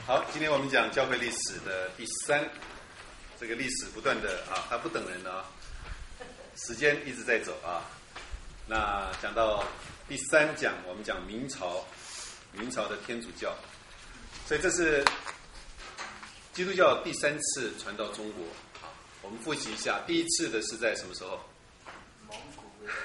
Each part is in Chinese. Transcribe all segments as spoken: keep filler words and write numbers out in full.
好，今天我们讲教会历史的第三，这个历史不断的啊，它不等人的啊，时间一直在走啊。那讲到第三讲，我们讲明朝，明朝的天主教，所以这是基督教第三次传到中国啊。我们复习一下，第一次的是在什么时候？ 蒙古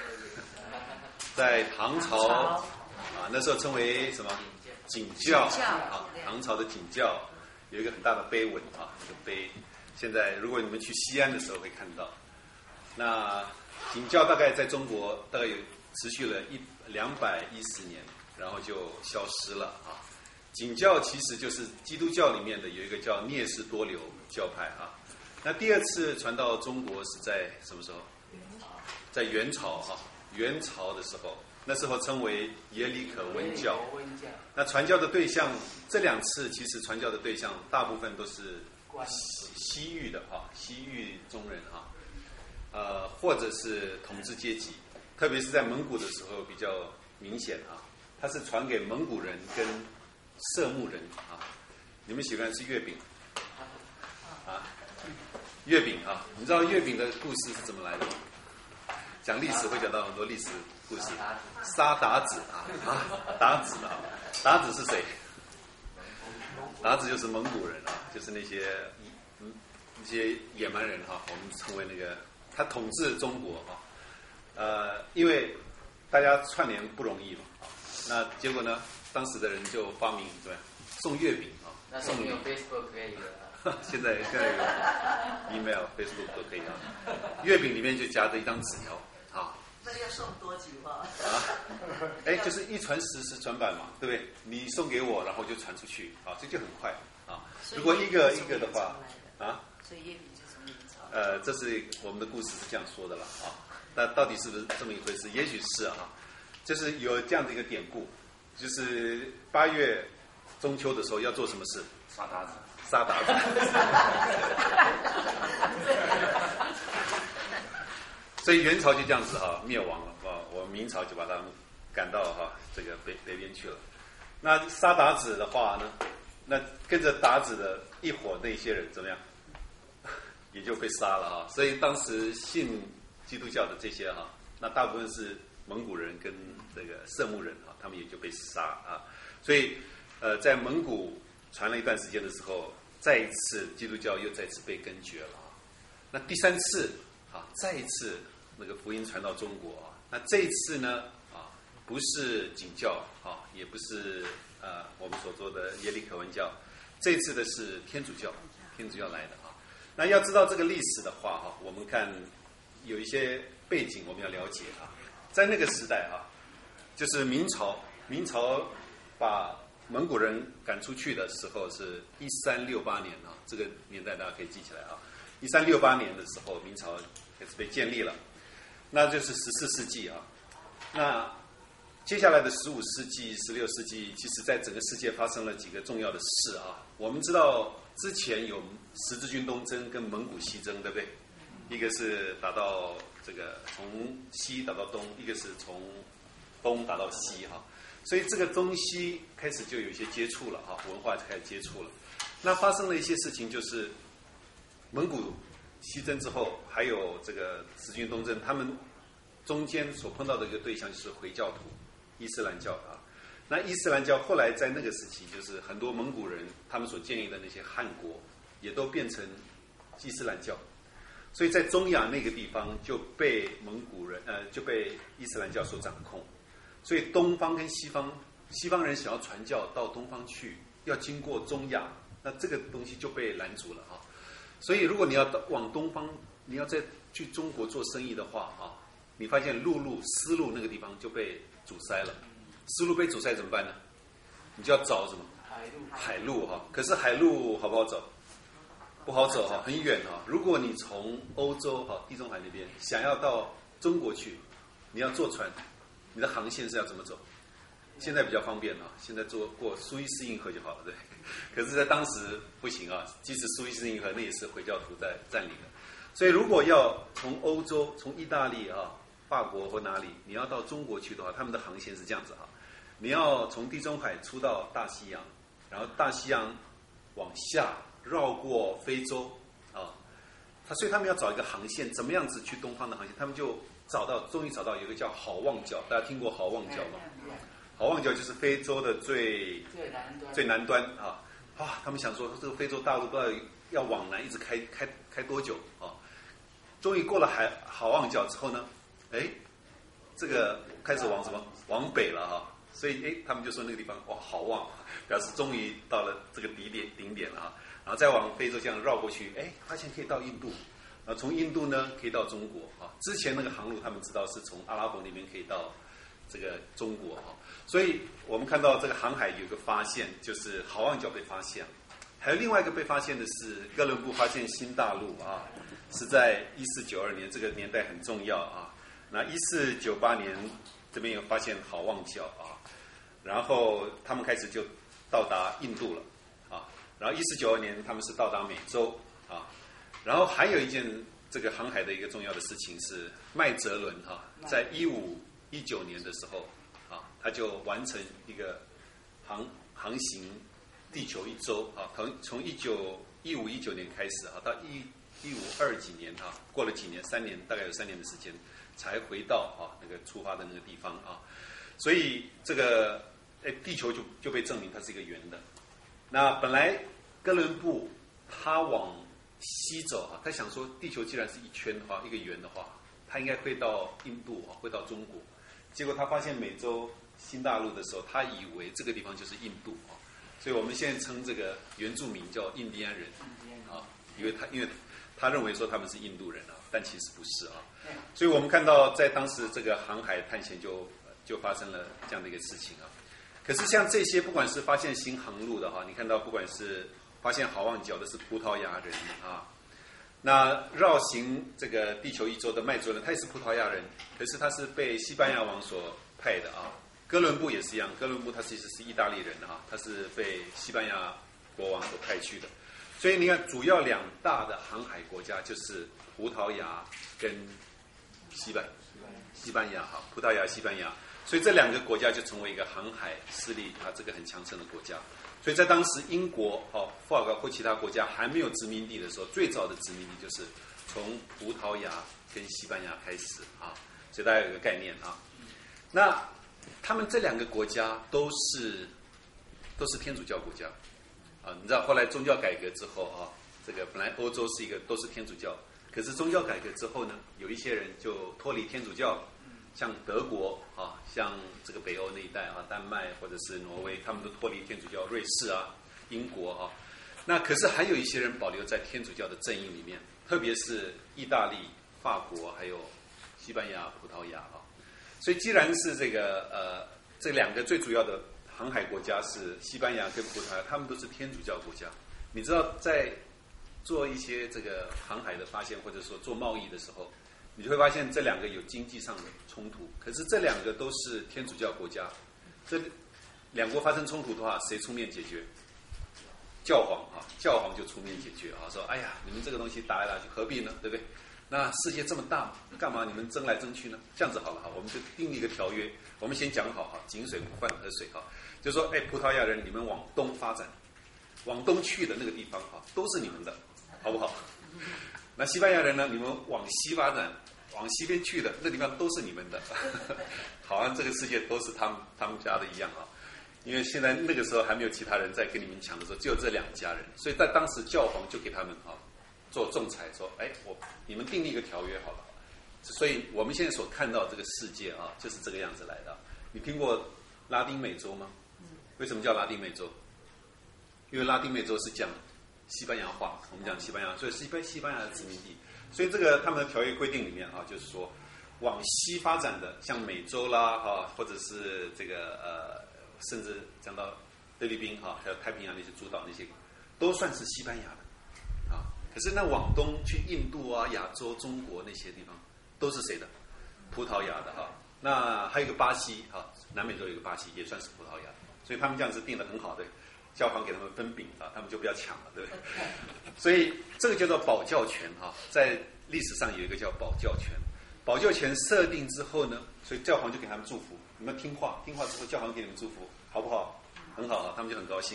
在唐朝啊，那时候称为什么？景教啊，唐朝的景教有一个很大的碑文啊，这个碑，现在如果你们去西安的时候会看到。那景教大概在中国大概有持续了一两百一十年，然后就消失了啊。景教其实就是基督教里面的有一个叫聂氏多流教派啊。那第二次传到中国是在什么时候？在元朝啊，元朝的时候。那时候称为耶里可温教。那传教的对象，这两次其实传教的对象大部分都是西西域的哈，西域中人哈，呃，或者是统治阶级，特别是在蒙古的时候比较明显啊。它是传给蒙古人跟色目人啊。你们喜欢吃月饼啊？月饼啊，你知道月饼的故事是怎么来的吗？讲历史会讲到很多历史故事。沙达子啊啊，达子啊，达子是谁？达子就是蒙古人啊，就是那些嗯那些野蛮人哈、啊，我们称为那个他统治中国啊。呃，因为大家串联不容易嘛，那结果呢，当时的人就发明对吧，送月饼啊， 那时候没有 Facebook 可以了。 现在现在有 email、Facebook 都可以啊。月饼里面就夹着一张纸条。啊， 那要送多久啊？ 啊，哎，就是一传十，十传百嘛，对不对？你送给我，然后就传出去，啊，这就很快啊。如果一个一个的话，啊， 所以月饼就是明朝。 呃，这是我们的故事是这样说的了啊。那到底是不是这么一回事？也许是啊，就是有这样的一个典故，就是八月中秋的时候要做什么事？ 杀达子， 杀达子。所以元朝就这样子哈、啊、灭亡了啊，我们明朝就把他们赶到哈、啊、这个北北边去了。那杀鞑子的话呢，那跟着鞑子的一伙那些人怎么样，也就被杀了哈、啊。所以当时信基督教的这些哈、啊，那大部分是蒙古人跟这个色目人啊，他们也就被杀啊。所以呃，在蒙古传了一段时间的时候，再一次基督教又再次被根绝了啊。那第三次啊，再一次。那个福音传到中国啊，那这一次呢啊，不是景教啊，也不是呃我们所说的耶里可温教，这次的是天主教，天主教来的啊。那要知道这个历史的话哈、啊，我们看有一些背景我们要了解啊，在那个时代啊，就是明朝，明朝把蒙古人赶出去的时候是一三六八年啊，这个年代大家可以记起来啊，一三六八年的时候，明朝开始被建立了。那就是十四世纪啊，那接下来的十五世纪、十六世纪，其实在整个世界发生了几个重要的事啊。我们知道之前有十字军东征跟蒙古西征，对不对？一个是打到这个从西打到东，一个是从东打到西哈、啊。所以这个中西开始就有一些接触了哈、啊，文化开始接触了。那发生了一些事情，就是蒙古西征之后，还有这个十字军东征，他们中间所碰到的一个对象就是回教徒，伊斯兰教啊。那伊斯兰教后来在那个时期，就是很多蒙古人他们所建立的那些汗国，也都变成伊斯兰教，所以在中亚那个地方就被蒙古人呃就被伊斯兰教所掌控。所以东方跟西方，西方人想要传教到东方去，要经过中亚，那这个东西就被拦阻了啊。所以，如果你要往东方，你要再去中国做生意的话啊，你发现陆路、丝路那个地方就被阻塞了。丝路被阻塞怎么办呢？你就要找什么？ 海路。 海路哈，可是海路好不好走？不好走哈，很远哈。如果你从欧洲哈地中海那边想要到中国去，你要坐船，你的航线是要怎么走？现在比较方便啊，现在坐过苏伊士运河就好了，对。可是，在当时不行啊，即使苏伊士运河那也是回教徒在占领的。所以，如果要从欧洲、从意大利啊、法国或哪里，你要到中国去的话，他们的航线是这样子哈：你要从地中海出到大西洋，然后大西洋往下绕过非洲啊，他所以他们要找一个航线，怎么样子去东方的航线？他们就找到，终于找到有一个叫好望角，大家听过好望角吗？好望角就是非洲的最最南端， 最南端啊啊！他们想说，这个非洲大陆不知道要往南一直开开开多久啊？终于过了海好望角之后呢，哎，这个开始往什么？往北了哈、啊。所以哎，他们就说那个地方哇好望，表示终于到了这个底点顶点了啊。然后再往非洲这样绕过去，哎，发现可以到印度。啊，从印度呢可以到中国啊。之前那个航路他们知道是从阿拉伯那边可以到这个中国啊。所以我们看到这个航海有一个发现，就是好望角被发现，还有另外一个被发现的是哥伦布发现新大陆啊，是在一四九二年，这个年代很重要啊。那一四九八年这边有发现好望角啊，然后他们开始就到达印度了啊，然后一四九二年他们是到达美洲啊，然后还有一件这个航海的一个重要的事情是麦哲伦哈、啊，在一五一九年的时候。他就完成一个航航行地球一周啊，从从一九一五一九年开始啊，到一一五二几年啊，过了几年，三年大概有三年的时间，才回到啊那个出发的那个地方啊，所以这个哎地球就就被证明它是一个圆的。那本来哥伦布他往西走啊，他想说地球既然是一圈的话，一个圆的话，他应该会到印度啊，会到中国。结果他发现美洲新大陆的时候，他以为这个地方就是印度啊，所以我们现在称这个原住民叫印第安人啊，因为他因为他认为说他们是印度人啊，但其实不是啊。所以我们看到在当时这个航海探险就就发生了这样的一个事情啊。可是像这些不管是发现新航路的哈，你看到不管是发现好望角的是葡萄牙人啊。那绕行这个地球一周的麦哲伦，他也是葡萄牙人，可是他是被西班牙王所派的啊。哥伦布也是一样，哥伦布他其实是意大利人啊，他是被西班牙国王所派去的。所以你看，主要两大的航海国家就是葡萄牙跟西班西班牙哈，葡萄牙、西班牙，所以这两个国家就成为一个航海势力啊，这个很强盛的国家。所以在当时英国、哦、福尔格或其他国家还没有殖民地的时候，最早的殖民地就是从葡萄牙跟西班牙开始啊，所以大家有个概念啊。那他们这两个国家都是都是天主教国家啊，你知道后来宗教改革之后啊，这个本来欧洲是一个都是天主教，可是宗教改革之后呢，有一些人就脱离天主教了。像德国啊，像这个北欧那一带啊，丹麦或者是挪威，他们都脱离天主教，瑞士啊、英国啊，那可是还有一些人保留在天主教的阵营里面，特别是意大利、法国还有西班牙、葡萄牙啊。所以既然是这个呃这两个最主要的航海国家是西班牙跟葡萄牙，他们都是天主教国家。你知道在做一些这个航海的发现，或者说做贸易的时候，你就会发现这两个有经济上的冲突，可是这两个都是天主教国家，这两国发生冲突的话，谁出面解决？教皇啊，教皇就出面解决啊，说哎呀，你们这个东西打来打去何必呢？对不对？那世界这么大，干嘛你们争来争去呢？这样子好了哈，我们就订立一个条约，我们先讲好哈，井水不犯河水哈，就说哎，葡萄牙人你们往东发展，往东去的那个地方哈，都是你们的，好不好？那西班牙人呢？你们往西发展，往西边去的那地方都是你们的，好像这个世界都是他们他们家的一样啊。因为现在那个时候还没有其他人在跟你们抢的时候，只有这两家人，所以在当时教皇就给他们啊做仲裁，说：哎，我你们订立一个条约好了。所以我们现在所看到这个世界啊，就是这个样子来的。你听过拉丁美洲吗？为什么叫拉丁美洲？因为拉丁美洲是讲西班牙话，我们讲西班牙，所以西班西班牙的殖民地，所以这个他们的条约规定里面啊，就是说往西发展的，像美洲啦啊，或者是这个呃，甚至讲到菲律宾哈，还有太平洋那些诸岛那些，都算是西班牙的啊。可是那往东去印度啊、亚洲、中国那些地方，都是谁的？葡萄牙的哈。那还有一个巴西哈，南美洲有一个巴西，也算是葡萄牙，所以他们这样子定得很好的。教皇给他们分饼啊，他们就不要抢了，对不对？所以这个叫做保教权啊，在历史上有一个叫保教权。保教权设定之后呢，所以教皇就给他们祝福，你们听话，听话之后教皇给你们祝福，好不好？很好啊，他们就很高兴啊。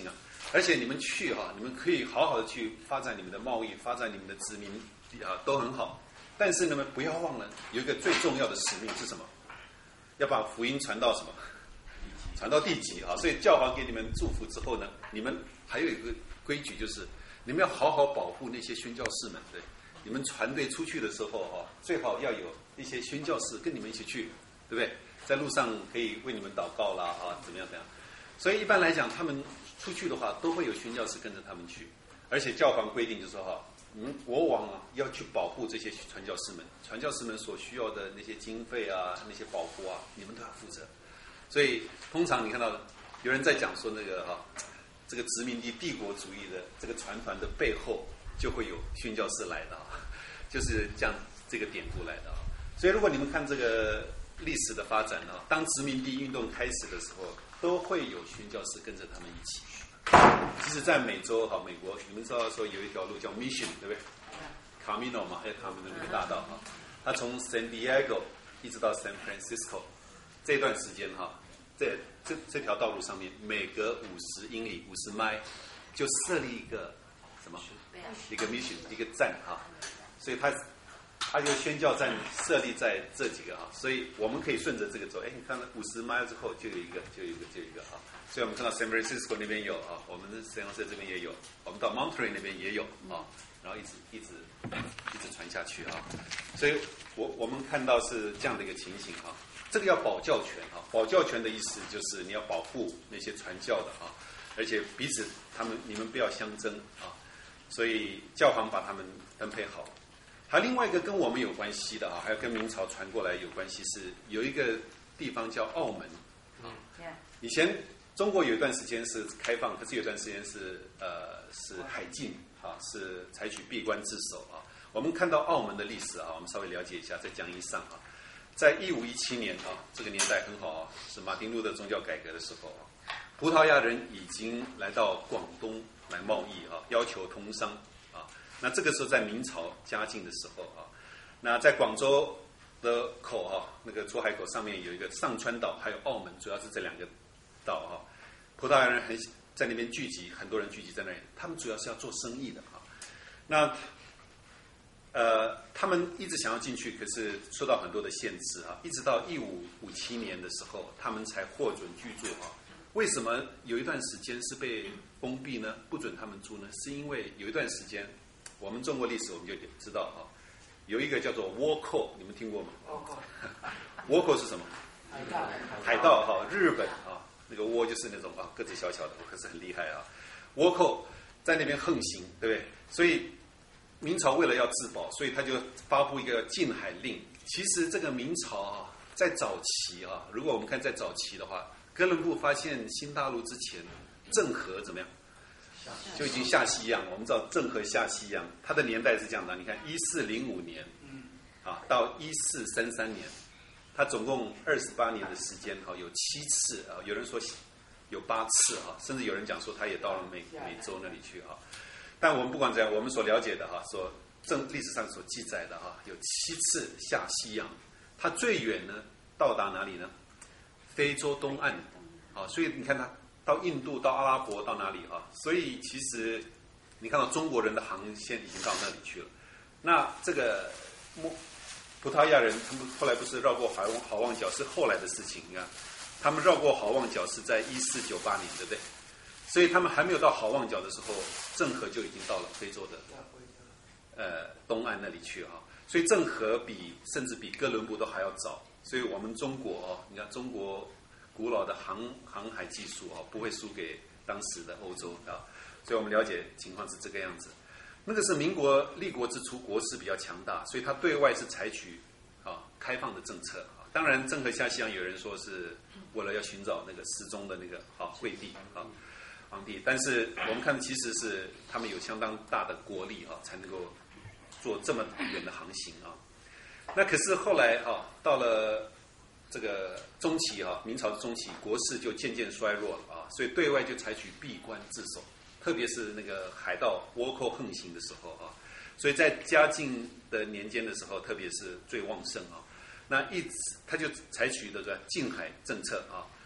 而且你们去哈、啊，你们可以好好的去发展你们的贸易，发展你们的殖民啊，都很好。但是你们不要忘了，有一个最重要的使命是什么？要把福音传到什么？传到地极啊！所以教皇给你们祝福之后呢，你们还有一个规矩，就是你们要好好保护那些宣教士们。对，你们船队出去的时候哈、啊，最好要有一些宣教士跟你们一起去，对不对？在路上可以为你们祷告啦啊，怎么样怎么样？所以一般来讲，他们出去的话，都会有宣教士跟着他们去。而且教皇规定就是说哈，嗯，国王啊要去保护这些传教士们，传教士们所需要的那些经费啊、那些保护啊，你们都要负责。所以通常你看到有人在讲说那个哈、啊，这个殖民地帝国主义的这个船团的背后，就会有宣教士来的啊，就是这样这个典故来的啊。所以如果你们看这个历史的发展啊，当殖民地运动开始的时候，都会有宣教士跟着他们一起。其实，在美洲哈，美国你们知道说有一条路叫 Mission， 对不对 ？Camino 嘛，还有 Camino 那个大道哈，它从 San Diego 一直到 San Francisco 这段时间哈，这这这条道路上面，每隔五十英里、五十迈就设立一个什么？一个 mission， 一个站哈，所以它它就宣教站设立在这几个哈，所以我们可以顺着这个走。哎，你看到五十 mile 之后就有一个，就有一个，就有一个哈。所以我们看到 San Francisco 那边有啊，我们的 San Jose 这边也有，我们到 Monterey 那边也有啊，然后一直一直一直传下去啊。所以我我们看到是这样的一个情形哈。这个要保教权哈，保教权的意思就是你要保护那些传教的啊，而且彼此他们你们不要相争啊。所以教皇把他们分配好。还另外一个跟我们有关系的啊，还有跟明朝传过来有关系是有一个地方叫澳门啊。以前中国有一段时间是开放，可是有一段时间是呃是海禁啊，是采取闭关自守啊。我们看到澳门的历史啊，我们稍微了解一下，在讲义上啊，在一五一七年啊，这个年代很好啊，是马丁路德宗教改革的时候啊，葡萄牙人已经来到广东来贸易啊，要求通商啊。那这个时候在明朝嘉靖的时候啊，那在广州的口啊，那个出海口上面有一个上川岛，还有澳门，主要是这两个岛啊。葡萄牙人很在那边聚集，很多人聚集在那里，他们主要是要做生意的啊。那呃，他们一直想要进去，可是受到很多的限制啊。一直到一五五七年的时候，他们才获准居住啊。为什么有一段时间是被封闭呢？不准他们住呢？是因为有一段时间，我们中国历史我们就知道哈，有一个叫做倭寇，你们听过吗？倭寇是什么？ 海盗。 海盗哈，日本啊，那个倭就是那种啊个子小小的，可是很厉害啊。倭寇在那边横行，对不对？所以明朝为了要自保，所以他就发布一个禁海令。其实这个明朝啊，在早期啊，如果我们看在早期的话，哥伦布发现新大陆之前，郑和怎么样？就已经下西洋。我们知道郑和下西洋，他的年代是这样的。你看，一四零五年，啊，到一四三三年，他总共二十八年的时间，哈，有七次啊，有人说有八次啊，甚至有人讲说他也到了美美洲那里去啊。但我们不管怎样，我们所了解的哈，所正历史上所记载的哈，有七次下西洋。他最远呢，到达哪里呢？非洲东岸，啊，所以你看他到印度、到阿拉伯、到哪里啊？所以其实你看到中国人的航线已经到那里去了。那这个葡萄牙人他们后来不是绕过好望好望角，是后来的事情。你看，他们绕过好望角是在一四九八年，对不对？所以他们还没有到好望角的时候，郑和就已经到了非洲的呃东岸那里去啊。所以郑和比甚至比哥伦布都还要早。所以我们中国哦，你看中国古老的航航海技术哦，不会输给当时的欧洲啊。所以我们了解情况是这个样子。那个是民国立国之初，国势比较强大，所以他对外是采取啊开放的政策啊。当然，郑和下西洋有人说是为了要寻找那个失踪的那个啊惠帝啊皇帝，但是我们看其实是他们有相当大的国力啊，才能够做这么远的航行啊。那可是后来啊，到了这个中期啊，明朝的中期，国势就渐渐衰弱了啊，所以对外就采取闭关自守，特别是那个海盗倭寇横行的时候啊，所以在嘉靖的年间的时候，特别是最旺盛啊，那一直他就采取这个禁海政策啊。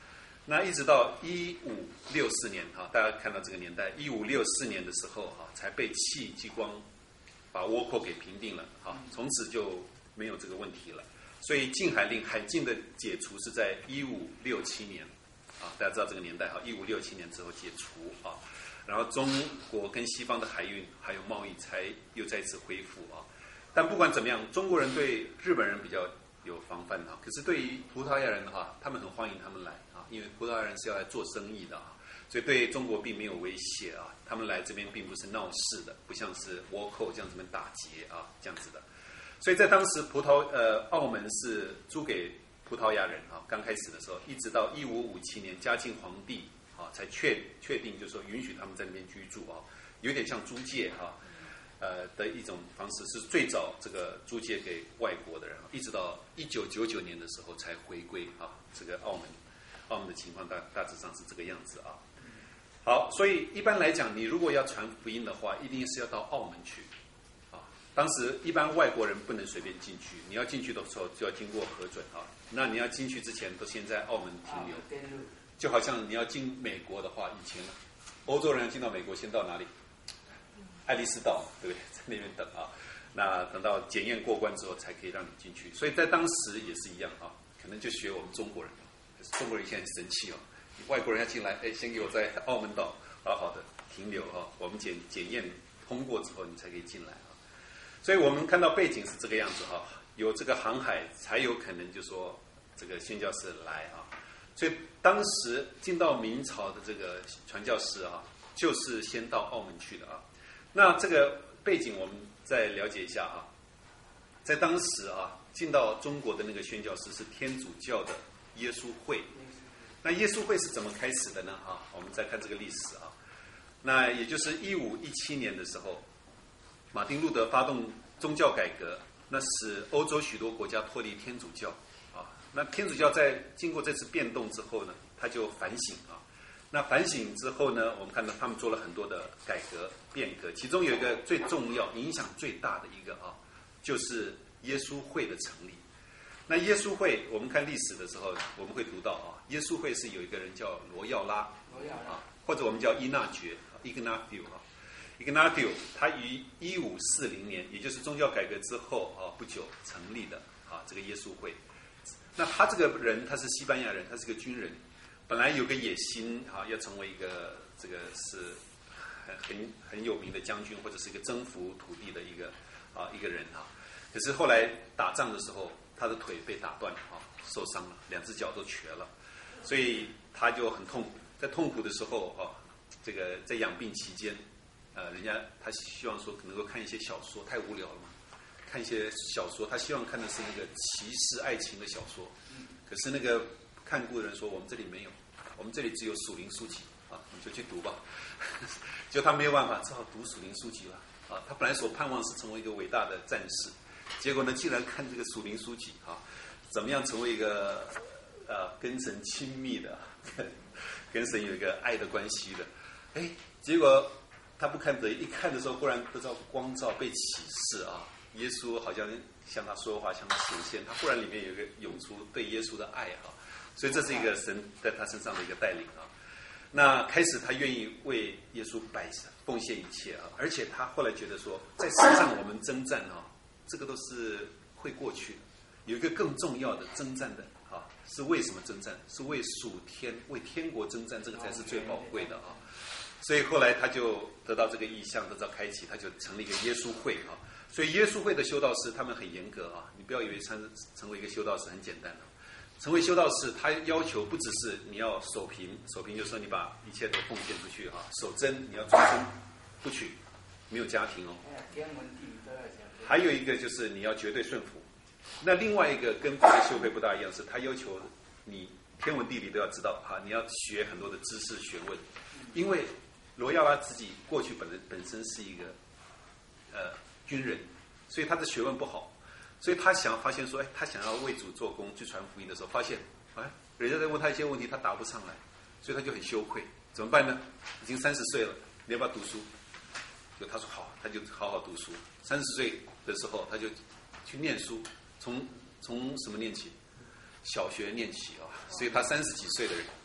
那一直到一五六四年哈，大家看到这个年代，一五六四年的时候哈，才被戚继光把倭寇给平定了哈，从此就没有这个问题了。所以禁海令海禁的解除是在一五六七年啊，大家知道这个年代哈，一五六七年之后解除啊，然后中国跟西方的海运还有贸易才又再次恢复啊。但不管怎么样，中国人对日本人比较有防范啊，可是对于葡萄牙人的话，他们很欢迎他们来啊，因为葡萄牙人是要来做生意的啊，所以对中国并没有威胁啊，他们来这边并不是闹事的，不像是倭寇这样这边打劫啊这样子的。所以在当时葡萄呃澳门是租给葡萄牙人啊，刚开始的时候，一直到一五五七年嘉靖皇帝啊才确确定，就是说允许他们在那边居住啊，有点像租界哈。呃的一种方式，是最早这个租借给外国的人，一直到一九九九年的时候才回归啊。这个澳门，澳门的情况大大致上是这个样子啊。好，所以一般来讲，你如果要传福音的话，一定是要到澳门去啊。当时一般外国人不能随便进去，你要进去的时候就要经过核准啊。那你要进去之前，都先在澳门停留，就好像你要进美国的话，以前欧洲人要进到美国，先到哪里？爱丽丝岛，对不对？在那边等啊，那等到检验过关之后，才可以让你进去。所以在当时也是一样啊，可能就学我们中国人，可是中国人现在很生气哦，外国人要进来，哎，先给我在澳门岛好好的停留啊，我们检检验通过之后，你才可以进来啊。所以我们看到背景是这个样子哈，有这个航海，才有可能就说这个宣教士来啊。所以当时进到明朝的这个传教士啊，就是先到澳门去的啊。那这个背景我们再了解一下啊，在当时啊，进到中国的那个宣教士是天主教的耶稣会。那耶稣会是怎么开始的呢？啊，我们再看这个历史啊。那也就是一五一七年的时候，马丁路德发动宗教改革，那使欧洲许多国家脱离天主教啊。那天主教在经过这次变动之后呢，他就反省啊。那反省之后呢，我们看到他们做了很多的改革变革，其中有一个最重要、影响最大的一个啊，就是耶稣会的成立。那耶稣会，我们看历史的时候，我们会读到啊，耶稣会是有一个人叫罗耀拉， 罗耀拉啊，或者我们叫伊纳爵 （Ignatio） 啊 ，Ignatio 他于一五四零年，也就是宗教改革之后啊不久成立的啊这个耶稣会。那他这个人他是西班牙人，他是个军人。本来有个野心啊，要成为一个这个是很很很有名的将军，或者是一个征服土地的一个啊一个人啊。可是后来打仗的时候，他的腿被打断啊，受伤了，两只脚都瘸了，所以他就很痛苦。在痛苦的时候啊，这个在养病期间，呃，人家他希望说能够看一些小说，太无聊了嘛，看一些小说，他希望看的是那个骑士爱情的小说，可是那个看顾的人说我们这里没有。我们这里只有属灵书籍啊，你就去读吧。就他没有办法，只好读属灵书籍了啊。他本来所盼望是成为一个伟大的战士，结果呢，竟然看这个属灵书籍啊，怎么样成为一个呃跟神亲密的，跟跟神有一个爱的关系的。哎，结果他不看得一看的时候，忽然得到光照，被启示啊，耶稣好像向他说话，向他显现，他忽然里面有一个涌出对耶稣的爱啊。所以这是一个神在他身上的一个带领啊。那开始他愿意为耶稣摆奉献一切啊，而且他后来觉得说，在世上我们征战啊，这个都是会过去的。有一个更重要的征战的啊，是为什么征战？是为属天、为天国征战，这个才是最宝贵的啊。所以后来他就得到这个意向，得到开启，他就成立一个耶稣会啊。所以耶稣会的修道士他们很严格啊，你不要以为成成为一个修道士很简单啊。成为修道士，他要求不只是你要守贫，守贫就是说你把一切都奉献出去啊，守贞你要终身不娶，没有家庭哦。还有一个就是你要绝对顺服。那另外一个跟别的修会不大一样，是他要求你天文地理都要知道哈，你要学很多的知识学问，因为罗耀拉自己过去本人本身是一个呃军人，所以他的学问不好。所以他想发现说，哎，他想要为主做工去传福音的时候，发现，哎，人家在问他一些问题，他答不上来，所以他就很羞愧。怎么办呢？已经三十岁了，你要不要读书？就他说好，他就好好读书。三十岁的时候，他就去念书，从从什么念起？小学念起啊。所以他三十几岁的人，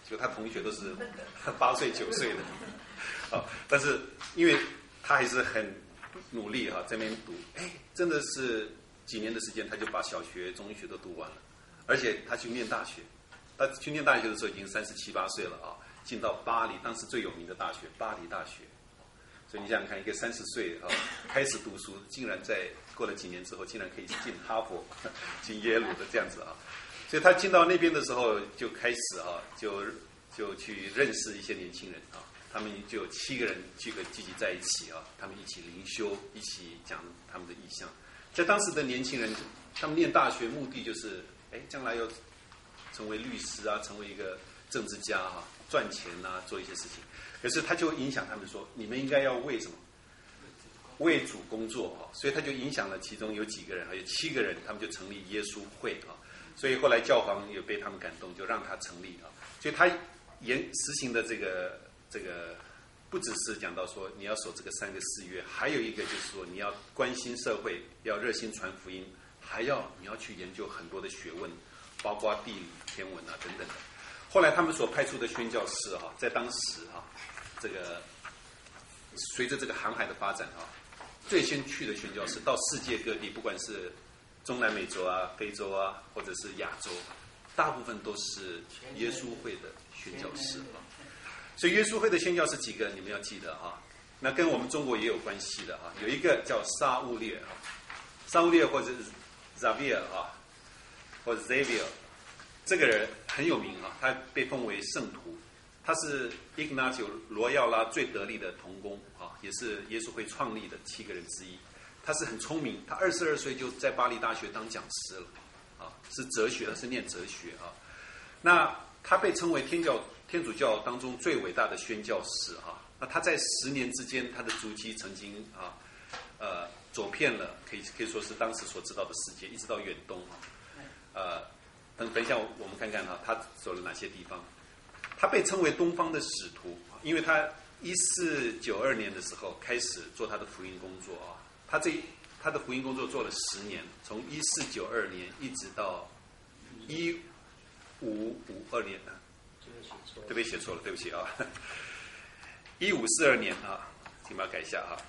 就他同学都是八岁九岁的，啊，但是因为他还是很努力哈、啊，在那边读，哎，真的是几年的时间，他就把小学、中学都读完了，而且他去念大学，他去念大学的时候已经三十七八岁了啊，进到巴黎当时最有名的大学巴黎大学。所以你想想看，一个三十岁啊开始读书，竟然在过了几年之后，竟然可以进哈佛、进耶鲁的这样子啊。所以他进到那边的时候，就开始啊，就就去认识一些年轻人啊。他们就有七个人聚个聚集在一起啊，他们一起灵修，一起讲他们的意向。在当时的年轻人，他们念大学目的就是，哎，将来要成为律师啊，成为一个政治家啊，赚钱啊，做一些事情。可是他就影响他们说，你们应该要为什么？为主工作啊！所以他就影响了其中有几个人，还有七个人，他们就成立耶稣会啊。所以后来教皇也被他们感动，就让他成立啊。所以他严实行的这个这个，不只是讲到说你要守这个三个誓约，还有一个就是说你要关心社会，要热心传福音，还要你要去研究很多的学问，包括地理、天文啊等等的。后来他们所派出的宣教士啊，在当时啊，这个随着这个航海的发展啊，最先去的宣教士到世界各地，不管是中南美洲啊、非洲啊，或者是亚洲，大部分都是耶稣会的宣教士啊。所以耶稣会的宣教士几个，你们要记得啊。那跟我们中国也有关系的啊，有一个叫沙乌列啊，沙乌列或者 Xavier 啊，或者 Xavier。这个人很有名啊，他被封为圣徒，他是伊格纳修罗耀拉最得力的同工啊，也是耶稣会创立的七个人之一。他是很聪明，他二十二岁就在巴黎大学当讲师了啊，是哲学，是念哲学啊。那他被称为天教天主教当中最伟大的宣教士啊。那他在十年之间，他的足迹曾经啊呃走遍了，可以可以说是当时所知道的世界，一直到远东啊，呃。等等一下，我们看看哈，他走了哪些地方？他被称为东方的使徒，因为他一四九二年的时候开始做他的福音工作啊。他这他的福音工作做了十年，从一四九二年一直到一五五二年啊。对不起，写错了，对不起啊。一五四二年啊，请把它改一下啊。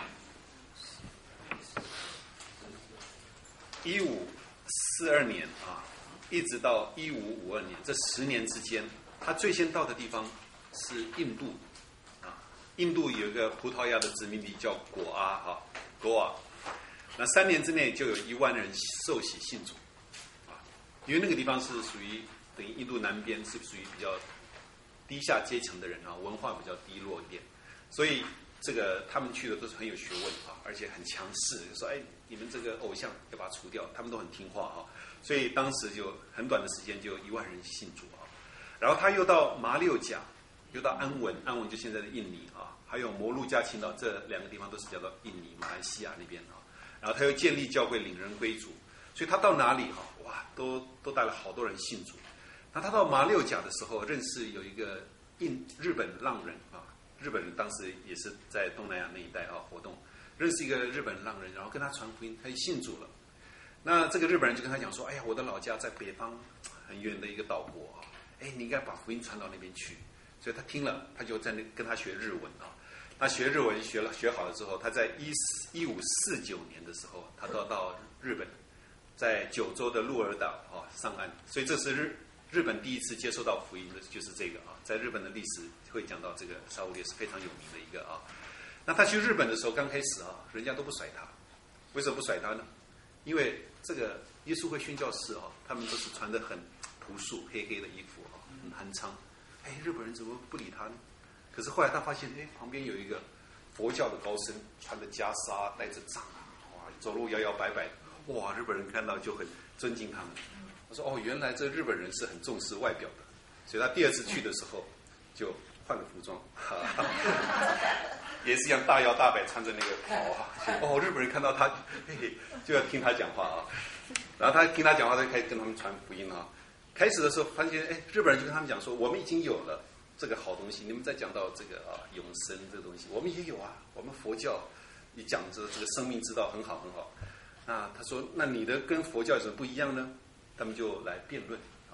一五四二年啊。一直到一五五二年，这十年之间，他最先到的地方是印度，啊，印度有一个葡萄牙的殖民地叫果阿哈，果阿，那三年之内就有一万人受洗信主，啊，因为那个地方是属于等于印度南边，是属于比较低下阶层的人啊，文化比较低落一点，所以这个他们去的都是很有学问啊，而且很强势，就说哎，你们这个偶像要把它除掉，他们都很听话啊。所以当时就很短的时间就有一万人信主啊，然后他又到马六甲，又到安文，安文就现在的印尼啊，还有摩鹿加群岛这两个地方都是叫做印尼、马来西亚那边啊。然后他又建立教会，领人归主，所以他到哪里哈、啊，哇，都都带了好多人信主。那他到马六甲的时候，认识有一个印日本浪人啊，日本人当时也是在东南亚那一带啊活动，认识一个日本浪人，然后跟他传福音，他就信主了。那这个日本人就跟他讲说：“哎呀，我的老家在北方很远的一个岛国啊，哎，你应该把福音传到那边去。”所以他听了，他就在那跟他学日文啊。他学日文学了学好了之后，他在一一五四九年的时候，他到到日本，在九州的鹿儿岛啊上岸。所以这是日日本第一次接受到福音的，就是这个啊。在日本的历史会讲到这个沙乌列是非常有名的一个啊。那他去日本的时候，刚开始啊，人家都不甩他，为什么不甩他呢？因为这个耶稣会宣教士啊，他们都是穿得很朴素、黑黑的衣服啊，很酣畅。哎，日本人怎么不理他呢？可是后来他发现，哎，旁边有一个佛教的高僧，穿着袈裟，带着杖啊，哇，走路摇摇摆摆，哇，日本人看到就很尊敬他们。他说：“哦，原来这日本人是很重视外表的。”所以他第二次去的时候，就换了服装，哈哈也是一样大摇大摆穿着那个袍啊。哦，日本人看到他，嘿嘿，就要听他讲话啊。然后他听他讲话，他就开始跟他们传福音啊。开始的时候发现，哎，日本人就跟他们讲说：“我们已经有了这个好东西，你们再讲到这个啊永生这个东西，我们也有啊。我们佛教你讲着这个生命之道很好很好。”那他说：“那你的跟佛教有什么不一样呢？”他们就来辩论啊。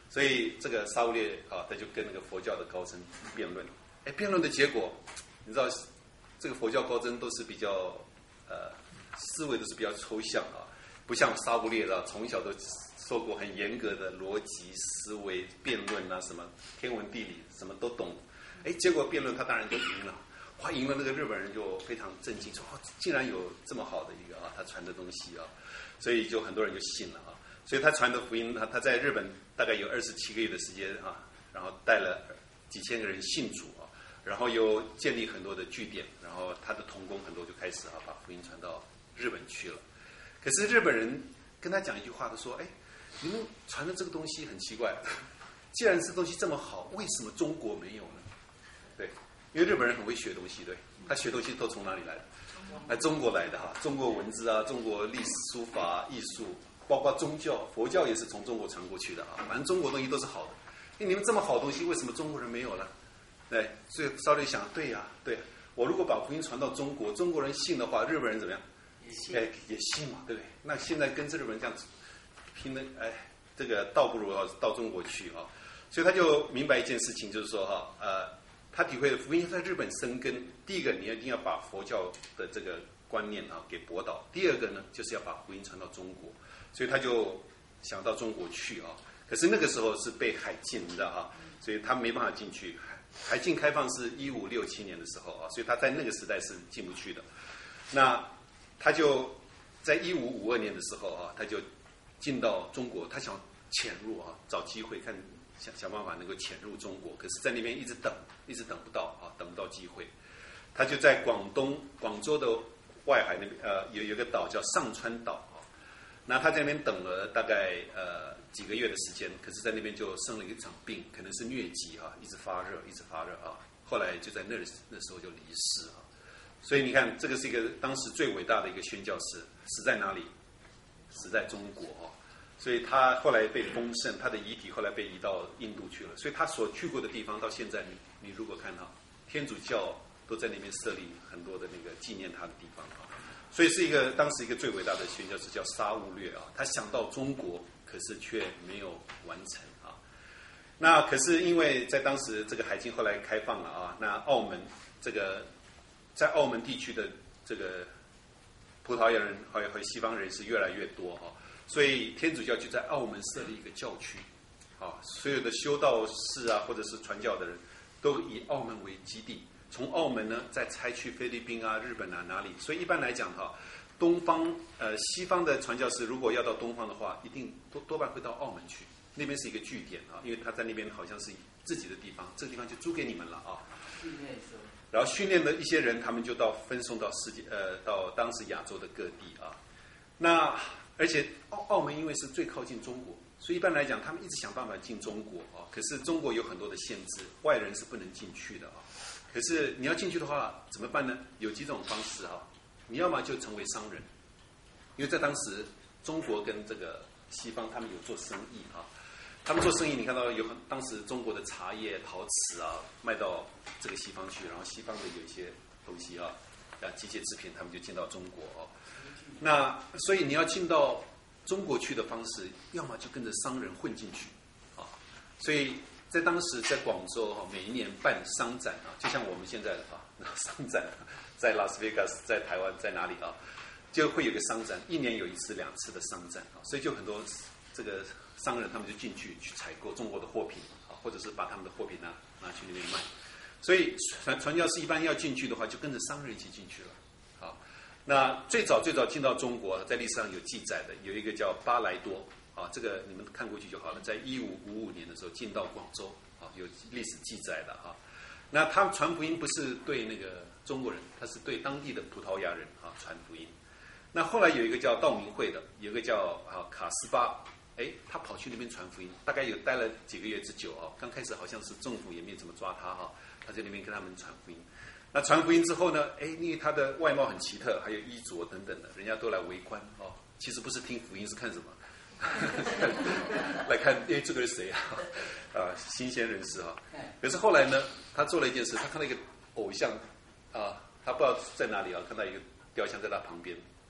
所以这个沙乌列啊，他就跟那个佛教的高僧辩论，哎，辩论的结果，你知道，这个佛教高僧都是比较呃思维都是比较抽象啊，不像沙乌列的从小都受过很严格的逻辑思维辩论啊，什么天文地理什么都懂，哎，结果辩论他当然就赢了。哇，赢了那个日本人就非常震惊，说哦，竟然有这么好的一个啊，他传的东西啊，所以就很多人就信了啊。所以他传的福音，他他在日本大概有二十七个月的时间啊，然后带了几千个人信主啊，然后又建立很多的据点，然后他的同工很多就开始啊把福音传到日本去了。可是日本人跟他讲一句话，他说：“哎，你们传的这个东西很奇怪，既然这东西这么好，为什么中国没有呢？”对。因为日本人很会学东西，对，他学东西都从哪里来的？来中国来的哈，中国文字啊，中国历史、书法、艺术，包括宗教，佛教也是从中国传过去的啊。反正中国东西都是好的。因为你们这么好的东西，为什么中国人没有呢？对，所以稍微想，对呀、啊，对，我如果把福音传到中国，中国人信的话，日本人怎么样？ 也信， 哎，也信嘛，对不对？那现在跟日本人这样子拼的，哎，这个倒不如到中国去啊。所以他就明白一件事情，就是说哈，呃。他体会福音在日本生根，第一个你一定要把佛教的这个观念啊给驳倒，第二个呢就是要把福音传到中国，所以他就想到中国去啊。可是那个时候是被海禁，你知道哈，所以他没办法进去。海禁开放是一五六七年的时候啊，所以他在那个时代是进不去的。那他就在一五五二年的时候啊，他就进到中国，他想潜入啊，找机会看。想想办法能够潜入中国，可是在那边一直等，一直等不到啊，等不到机会。他就在广东广州的外海那边，呃，有有个岛叫上川岛啊。那他在那边等了大概呃几个月的时间，可是在那边就生了一场病，可能是疟疾啊，一直发热，一直发热啊。后来就在那那时候就离世啊。所以你看，这个是一个当时最伟大的一个宣教士，死在哪里？死在中国啊。所以他后来被封圣，他的遗体后来被移到印度去了。所以他所去过的地方，到现在你你如果看到天主教都在那边设立很多的那个纪念他的地方啊。所以是一个当时一个最伟大的宣教士叫沙乌略啊，他想到中国，可是却没有完成啊。那可是因为在当时这个海禁后来开放了啊，那澳门这个在澳门地区的这个葡萄牙人还有和西方人是越来越多啊。所以天主教就在澳门设立一个教区，啊，所有的修道士啊，或者是传教的人，都以澳门为基地。从澳门呢，再拆去菲律宾啊、日本啊哪里。所以一般来讲哈，东方呃西方的传教士如果要到东方的话，一定多多半会到澳门去，那边是一个据点啊，因为他在那边好像是自己的地方，这个地方就租给你们了啊。 训练是。 然后训练的一些人，他们就到分送到世界呃到当时亚洲的各地啊。那而且澳澳门因为是最靠近中国，所以一般来讲，他们一直想办法进中国啊。可是中国有很多的限制，外人是不能进去的啊。可是你要进去的话，怎么办呢？有几种方式啊。你要么就成为商人，因为在当时中国跟这个西方他们有做生意啊。他们做生意，你看到有很当时中国的茶叶、陶瓷啊，卖到这个西方去，然后西方的有一些东西啊，啊机械制品，他们就进到中国哦。那所以你要进到中国去的方式，要么就跟着商人混进去，啊，所以在当时在广州哈，每一年办商展啊，就像我们现在的啊，商展在拉斯维加斯，在台湾，在哪里啊，就会有个商展，一年有一次、两次的商展啊，所以就很多这个商人他们就进去去采购中国的货品啊，或者是把他们的货品拿拿去那边卖，所以传传教士一般要进去的话，就跟着商人一起进去了。那最早最早进到中国，在历史上有记载的，有一个叫巴莱多啊，这个你们看过去就好了。在一五五五年的时候进到广州啊，有历史记载的啊。那他传福音不是对那个中国人，他是对当地的葡萄牙人啊传福音。那后来有一个叫道明会的，有一个叫啊卡斯巴，哎，他跑去那边传福音，大概有待了几个月之久啊。刚开始好像是政府也没怎么抓他哈，他在那边跟他们传福音。那传福音之后呢？哎，因为他的外貌很奇特，还有衣着等等的，人家都来围观哦。其实不是听福音，是看什么？来看，哎，这个是谁啊？啊，新鲜人士啊。可是后来呢，他做了一件事，他看到一个偶像啊，他不知道在哪里啊，看到一个雕像在他旁边，他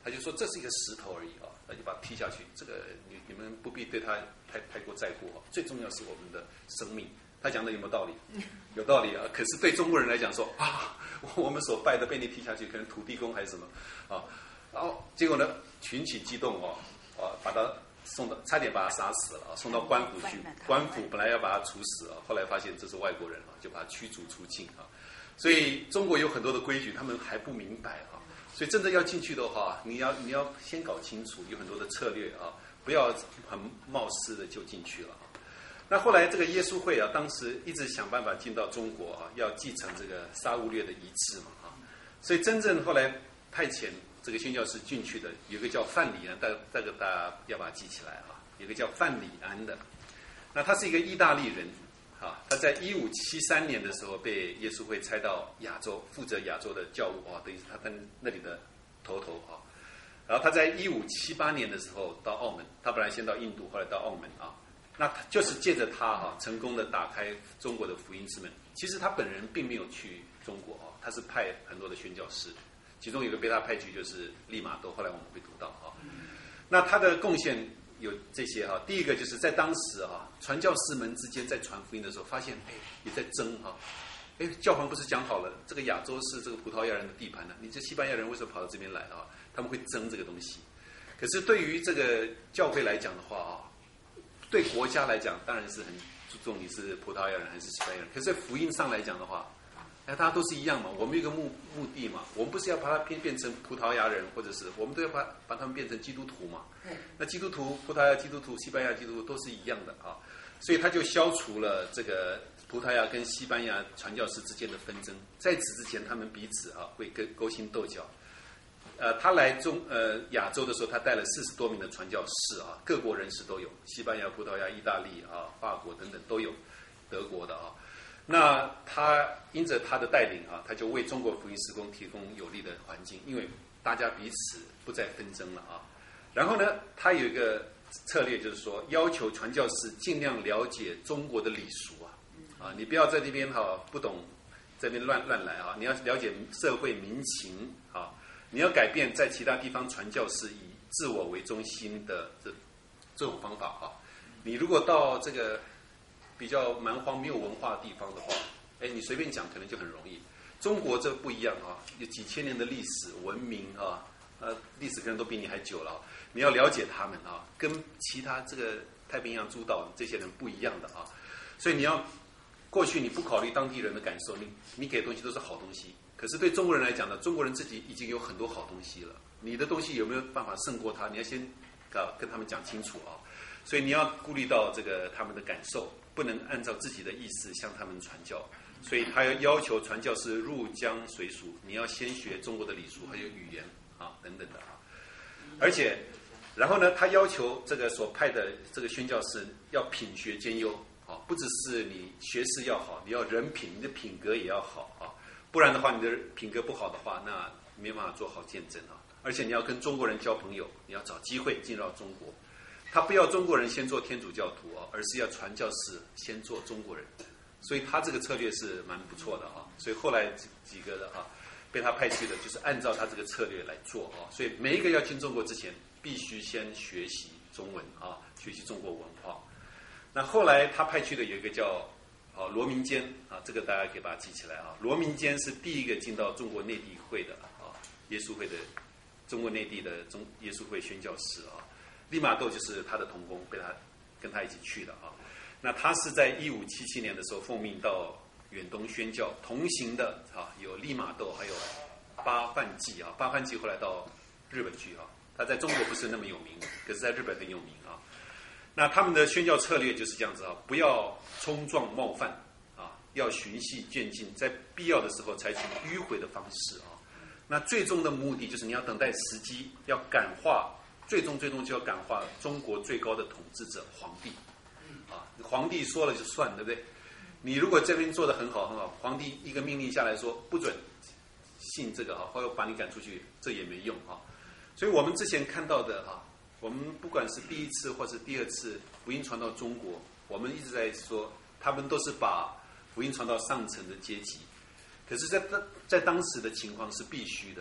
他就说这是一个石头而已啊，那就把它踢下去。这个你你们不必对他太太过在乎啊，最重要是我们的生命。他讲的有没有道理？有道理啊。可是对中国人来讲说啊，我们所拜的被你踢下去，可能土地公还是什么啊，然后结果呢，群起激动哦，啊，把他送到，差点把他杀死了啊，送到官府去。官府本来要把他处死啊，后来发现这是外国人啊，就把他驱逐出境啊。所以中国有很多的规矩，他们还不明白啊。所以真的要进去的话，你要你要先搞清楚，有很多的策略啊，不要很冒失的就进去了啊。那后来这个耶稣会啊，当时一直想办法进到中国啊，要继承这个沙勿略的遗志嘛啊。所以真正后来派遣这个宣教士进去的，有个叫范里安，这这个大家要把它记起来啊。有个叫范里安的，那他是一个意大利人啊，他在一五七三年的时候被耶稣会差到亚洲，负责亚洲的教务啊，等于是他跟那里的头头啊。然后他在一五七八年的时候到澳门，他本来先到印度，后来到澳门啊。那就是借着他哈、啊，成功的打开中国的福音之门。其实他本人并没有去中国啊，他是派很多的宣教士，其中有个被他派去就是利玛窦，后来我们会读到啊。那他的贡献有这些哈、啊，第一个就是在当时啊，传教士们之间在传福音的时候，发现哎也在争哈、啊，哎教皇不是讲好了，这个亚洲是这个葡萄牙人的地盘呢、啊，你这西班牙人为什么跑到这边来啊？他们会争这个东西。可是对于这个教会来讲的话啊。对国家来讲，当然是很注重你是葡萄牙人还是西班牙人。可是，在福音上来讲的话，哎，大家都是一样嘛。我们有一个目目的嘛，我们不是要把它变变成葡萄牙人，或者是我们都要把把他们变成基督徒嘛。那基督徒、葡萄牙基督徒、西班牙基督徒都是一样的啊。所以他就消除了这个葡萄牙跟西班牙传教士之间的纷争。在此之前，他们彼此啊会跟勾心斗角。呃，他来中呃亚洲的时候，他带了四十多名的传教士啊，各国人士都有，西班牙、葡萄牙、意大利啊、法国等等都有，德国的啊。那他因着他的带领啊，他就为中国福音事工提供有利的环境，因为大家彼此不再纷争了啊。然后呢，他有一个策略，就是说要求传教士尽量了解中国的礼俗啊，啊，你不要在这边哈、啊、不懂，这边乱乱来啊，你要了解社会民情啊。你要改变在其他地方传教士以自我为中心的这这种方法啊！你如果到这个比较蛮荒没有文化的地方的话，哎，你随便讲可能就很容易。中国这不一样啊，有几千年的历史文明啊，呃，历史可能都比你还久了、啊。你要了解他们啊，跟其他这个太平洋诸岛这些人不一样的啊，所以你要过去你不考虑当地人的感受，你你给的东西都是好东西。可是对中国人来讲呢，中国人自己已经有很多好东西了，你的东西有没有办法胜过他？你要先啊跟他们讲清楚啊，所以你要顾虑到这个他们的感受，不能按照自己的意思向他们传教。所以他要要求传教士入乡随俗，你要先学中国的礼俗还有语言啊等等的啊。而且，然后呢，他要求这个所派的这个宣教士要品学兼优啊，不只是你学识要好，你要人品，你的品格也要好啊。不然的话，你的品格不好的话，那没办法做好见证啊！而且你要跟中国人交朋友，你要找机会进到中国。他不要中国人先做天主教徒啊，而是要传教士先做中国人。所以他这个策略是蛮不错的啊。所以后来几几个的啊，被他派去的，就是按照他这个策略来做啊。所以每一个要进中国之前，必须先学习中文啊，学习中国文化。那后来他派去的有一个叫。啊，罗明坚啊，这个大家可以把它记起来啊。罗明坚是第一个进到中国内地会的啊，耶稣会的中国内地的中耶稣会宣教士啊。利玛窦就是他的同工，被他跟他一起去的啊。那他是在一五七七年的时候奉命到远东宣教，同行的啊有利玛窦，还有巴范济啊。巴范济后来到日本去啊，他在中国不是那么有名，可是在日本很有名啊。那他们的宣教策略就是这样子啊，不要冲撞冒犯啊，要循序渐进，在必要的时候采取迂回的方式啊。那最终的目的就是你要等待时机，要感化，最终最终就要感化中国最高的统治者皇帝啊。皇帝说了就算，对不对？你如果这边做得很好很好，皇帝一个命令下来说不准信这个啊，或者把你赶出去，这也没用啊。所以我们之前看到的啊。我们不管是第一次或是第二次福音传到中国，我们一直在说，他们都是把福音传到上层的阶级。可是在，在在当时的情况是必须的，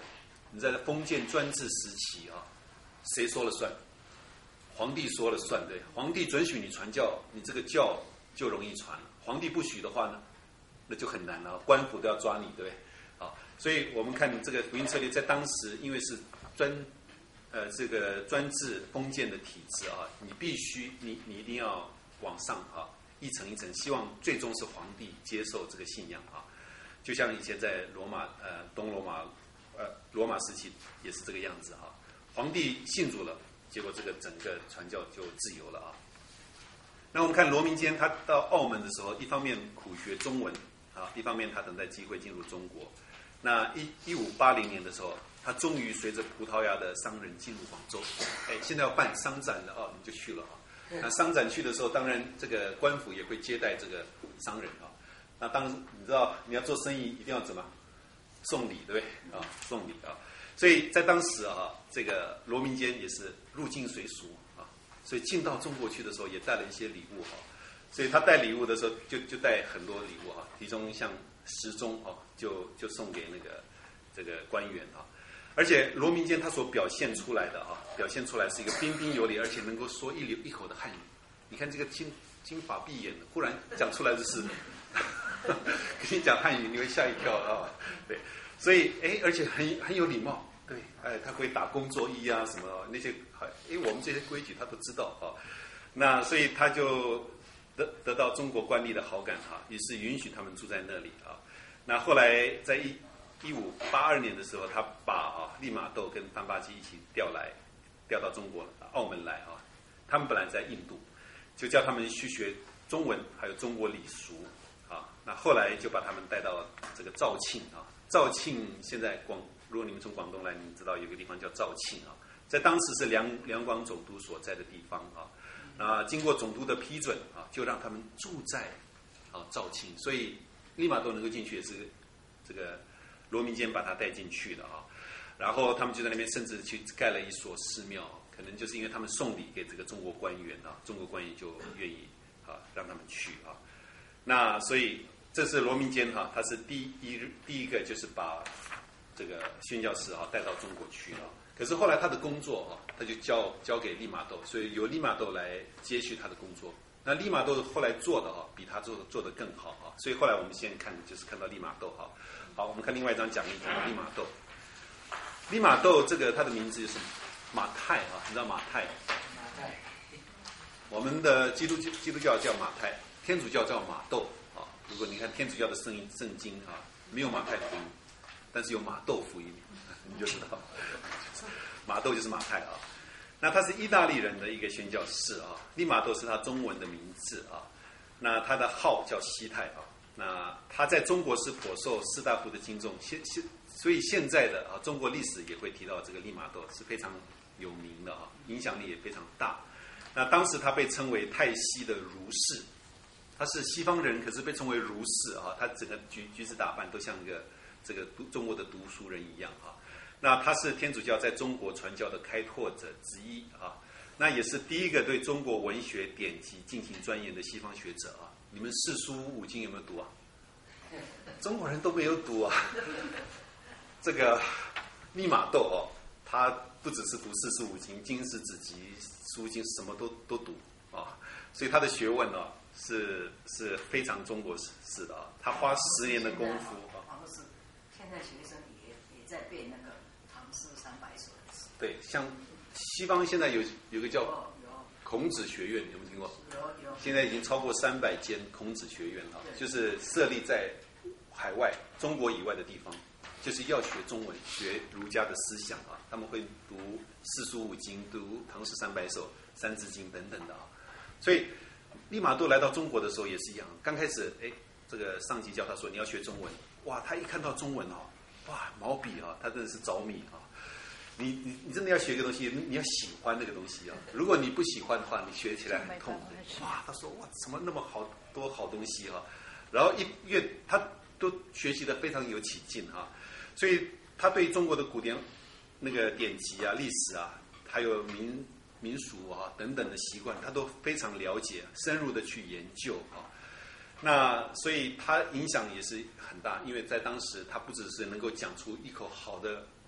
你在封建专制时期啊，谁说了算？皇帝说了算，对，皇帝准许你传教，你这个教就容易传了。皇帝不许的话呢，那就很难了，官府都要抓你，对不对？啊，所以我们看这个福音策略，在当时因为是专呃这个专制封建的体制啊，你必须你你一定要往上啊，一层一层，希望最终是皇帝接受这个信仰啊。就像以前在罗马呃东罗马呃罗马时期也是这个样子啊，皇帝信主了。结果这个整个传教就自由了啊。那我们看罗明坚，他到澳门的时候，一方面苦学中文啊，一方面他等待机会进入中国。那一一五八零年的时候，他终于随着葡萄牙的商人进入广州。哎，现在要办商展了啊，你就去了啊。那商展去的时候，当然这个官府也会接待这个商人啊。那当你知道你要做生意，一定要怎么送礼，对不对啊？送礼啊。所以在当时啊，这个罗明坚也是入境随俗啊，所以进到中国去的时候也带了一些礼物哈。所以他带礼物的时候就就带很多礼物哈，其中像时钟啊，就就送给那个这个官员啊。而且罗明坚他所表现出来的啊，表现出来是一个彬彬有礼，而且能够说一流一口的汉语。你看这个金金发碧眼，忽然讲出来的是，跟你讲汉语，你会吓一跳啊。对。所以，哎，而且很很有礼貌，对，哎，他会打工作揖啊，什么那些，哎，我们这些规矩他都知道啊。那所以他就得得到中国官吏的好感哈，于是允许他们住在那里啊。那后来在一一五八二年的时候，他把啊利玛窦跟范巴基一起调来，调到中国澳门来啊。他们本来在印度，就叫他们去学中文，还有中国礼俗啊。那后来就把他们带到这个肇庆啊。肇庆现在广，如果你们从广东来，你知道有个地方叫肇庆啊，在当时是两两广总督所在的地方啊。那经过总督的批准啊，就让他们住在啊肇庆，所以利玛窦能够进去也是这个罗明坚把他带进去的啊。然后他们就在那边甚至去盖了一所寺庙，可能就是因为他们送礼给这个中国官员啊，中国官员就愿意啊让他们去啊。那所以。这是罗明坚哈，他是第一第一个就是把这个宣教士啊带到中国去了。可是后来他的工作啊，他就交交给利玛窦，所以由利玛窦来接续他的工作。那利玛窦后来做的啊，比他做的做的更好啊。所以后来我们现在看就是看到利玛窦哈。好，我们看另外一张讲义，讲利玛窦。利玛窦这个他的名字就是马太啊，你知道马太？ 马太。 我们的基督基督教叫马太，天主教叫马窦。如果你看天主教的圣圣经啊，没有马太福音，但是有马窦福音，你就知道，马窦就是马太啊。那他是意大利人的一个宣教士啊，利玛窦是他中文的名字啊。那他的号叫西泰啊。那他在中国是颇受士大夫的敬重，现现所以现在的啊中国历史也会提到这个利玛窦是非常有名的啊，影响力也非常大。那当时他被称为泰西的儒士。他是西方人，可是被称为儒士啊。他整个举举止打扮都像一个这个中国的读书人一样啊。那他是天主教在中国传教的开拓者之一啊。那也是第一个对中国文学典籍进行钻研的西方学者啊。你们四书五经有没有读啊？中国人都没有读啊。这个利玛窦哦，他不只是读四书五经、经史子集、书经，什么都都读啊。所以他的学问呢、啊。是是非常中国式的啊，他花十年的功夫啊。 好像是现在学生也也在背那个唐诗三百首的诗。 对，像西方现在有有个叫孔子学院，有没有听过？ 有有。 现在已经超过三百间孔子学院啊，就是设立在海外、中国以外的地方，就是要学中文、学儒家的思想啊。他们会读四书五经、读唐诗三百首、三字经等等的啊，所以。利玛窦来到中国的时候也是一样，刚开始，哎，这个上级叫他说你要学中文，哇，他一看到中文哦，哇，毛笔啊，他真的是着迷啊。你你你真的要学一个东西，你要喜欢那个东西啊。如果你不喜欢的话，你学起来很痛苦。哇，他说哇，怎么那么好多好东西啊？然后一越他都学习的非常有起劲啊，所以他对中国的古典那个典籍啊、历史啊，还有民。民俗啊等等的习惯，他都非常了解，深入的去研究啊。那所以他影响也是很大，因为在当时他不只是能够讲出一口好的汉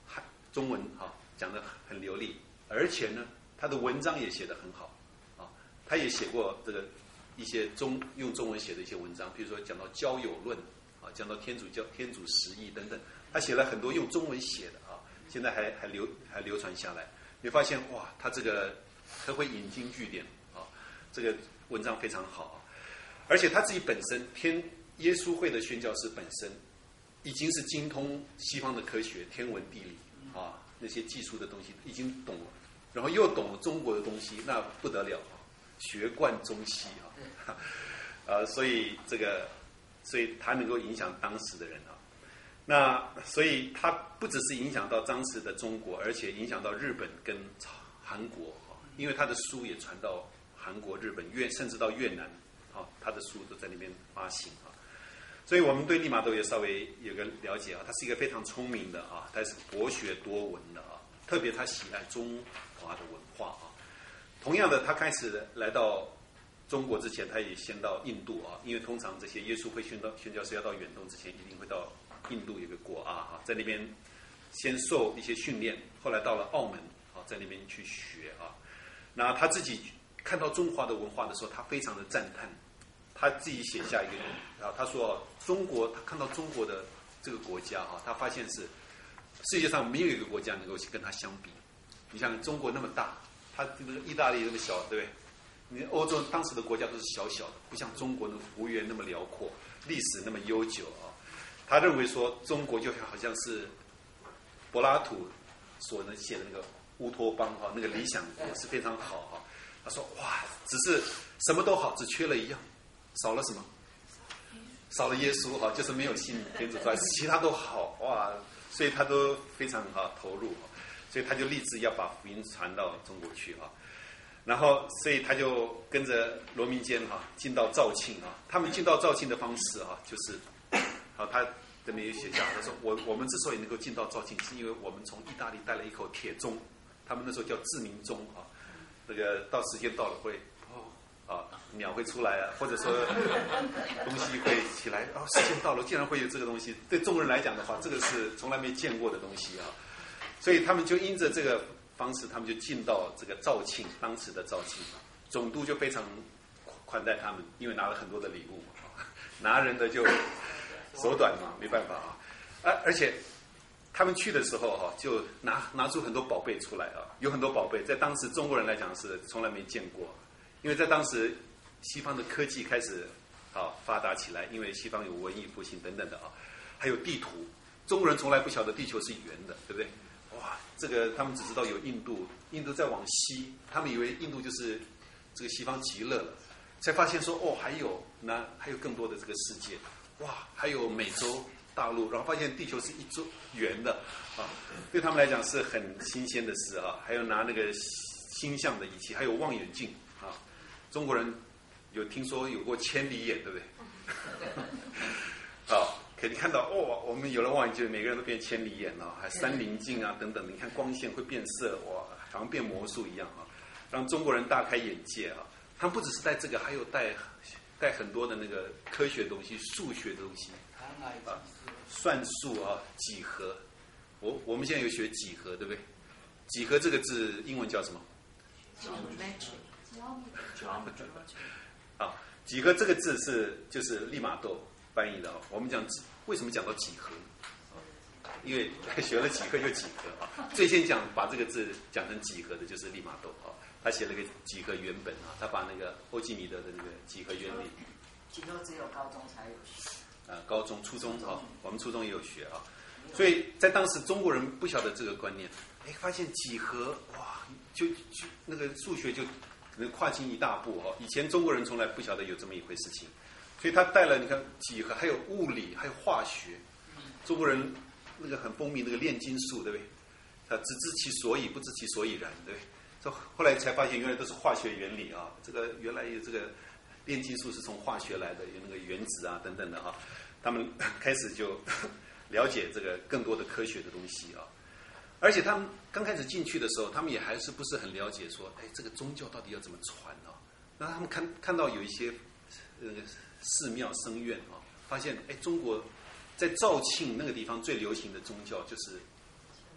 中文啊讲得很流利，而且呢，他的文章也写得很好啊。他也写过这个一些中用中文写的一些文章，比如说讲到交友论啊，讲到天主教、天主十义等等，他写了很多用中文写的啊，现在还还流还流传下来。你发现哇，他这个他会引经据典啊，这个文章非常好啊。而且他自己本身天耶稣会的宣教师本身已经是精通西方的科学、天文、地理啊那些技术的东西已经懂了，然后又懂中国的东西，那不得了啊，学贯中西啊，呃，所以这个，所以他能够影响当时的人啊。那所以他不只是影响到当时的中国，而且影响到日本跟韩国啊，因为他的书也传到韩国、日本、越甚至到越南。啊，他的书都在那边发行啊，所以我们对利玛窦也稍微有个了解啊。他是一个非常聪明的啊，他是博学多闻的啊，特别他喜爱中华的文化啊。同样的，他开始来到中国之前，他也先到印度啊，因为通常这些耶稣会宣道宣教士要到远东之前，一定会到印度有个国啊啊，在那边先受一些训练，后来到了澳门啊，在那边去学啊。那他自己看到中华的文化的时候，他非常的赞叹。他自己写下一个啊，他说中国，他看到中国的这个国家啊，他发现是世界上没有一个国家能够跟他相比。你像中国那么大，他这个意大利那么小，对不对？你欧洲当时的国家都是小小的，不像中国的幅员那么辽阔，历史那么悠久啊。他认为说中国就好像是柏拉图所能写的那个乌托邦啊，那个理想国是非常好啊。他说哇，只是什么都好，只缺了一样。少了什么？少了耶稣哈，就是没有信天主之外，其他都好哇，所以他都非常哈投入，所以他就立志要把福音传到中国去哈。然后，所以他就跟着罗明坚哈进到肇庆啊。他们进到肇庆的方式哈，就是好，他这边有写下，他说我我们之所以能够进到肇庆，是因为我们从意大利带了一口铁钟，他们那时候叫志明钟啊，这个到时间到了会。啊，鸟会出来啊，或者说东西会起来。哦，时间到了，竟然会有这个东西。对中人来讲的话，这个是从来没见过的东西啊。所以他们就因着这个方式，他们就进到这个肇庆，当时的肇庆，总督就非常款待他们，因为拿了很多的礼物嘛，拿人的就手短嘛，没办法啊。而而且他们去的时候哈，就拿拿出很多宝贝出来啊，有很多宝贝，在当时中国人来讲是从来没见过。因为在当时，西方的科技开始啊发达起来，因为西方有文艺复兴等等的啊，还有地图，中国人从来不晓得地球是圆的，对不对？哇，这个他们只知道有印度，印度再往西，他们以为印度就是这个西方极乐了，才发现说哦，还有那还有更多的这个世界，哇，还有美洲大陆，然后发现地球是一周圆的啊，对他们来讲是很新鲜的事啊，还有拿那个星象的仪器，还有望远镜。啊，中国人有听说有过千里眼，对不对？好，可以看到哦，我们有了望远镜，每个人都变千里眼了，还三棱镜啊等等。你看光线会变色，哇，好像变魔术一样啊，让中国人大开眼界啊。他们不只是带这个，还有带带很多的那个科学的东西、数学的东西啊，算术啊，几何。我我们现在有学几何，对不对？几何这个字英文叫什么？啊，几何这个字是就是利玛窦翻译的啊。我们讲为什么讲到几何？因为学了几何就几何啊。最先讲把这个字讲成几何的就是利玛窦啊，他写了个几何原本啊，他把那个欧几米德的那个几何原理。 几何只有高中才有学。 啊，高中、初中啊，我们初中也有学啊。所以在当时中国人不晓得这个观念，哎，发现几何哇，就就那个数学就。可能跨进一大步哈，以前中国人从来不晓得有这么一回事情，所以他带了你看几何，还有物理，还有化学。中国人那个很风靡那个炼金术，对不对？他只知其所以，不知其所以然，对不对？这后来才发现，原来都是化学原理啊。这个原来有这个炼金术是从化学来的，有那个原子啊等等的啊。他们开始就了解这个更多的科学的东西啊。而且他们刚开始进去的时候，他们也还是不是很了解说，哎，这个宗教到底要怎么传啊？那他们看看到有一些呃寺庙僧院啊，发现哎，中国在肇庆那个地方最流行的宗教就是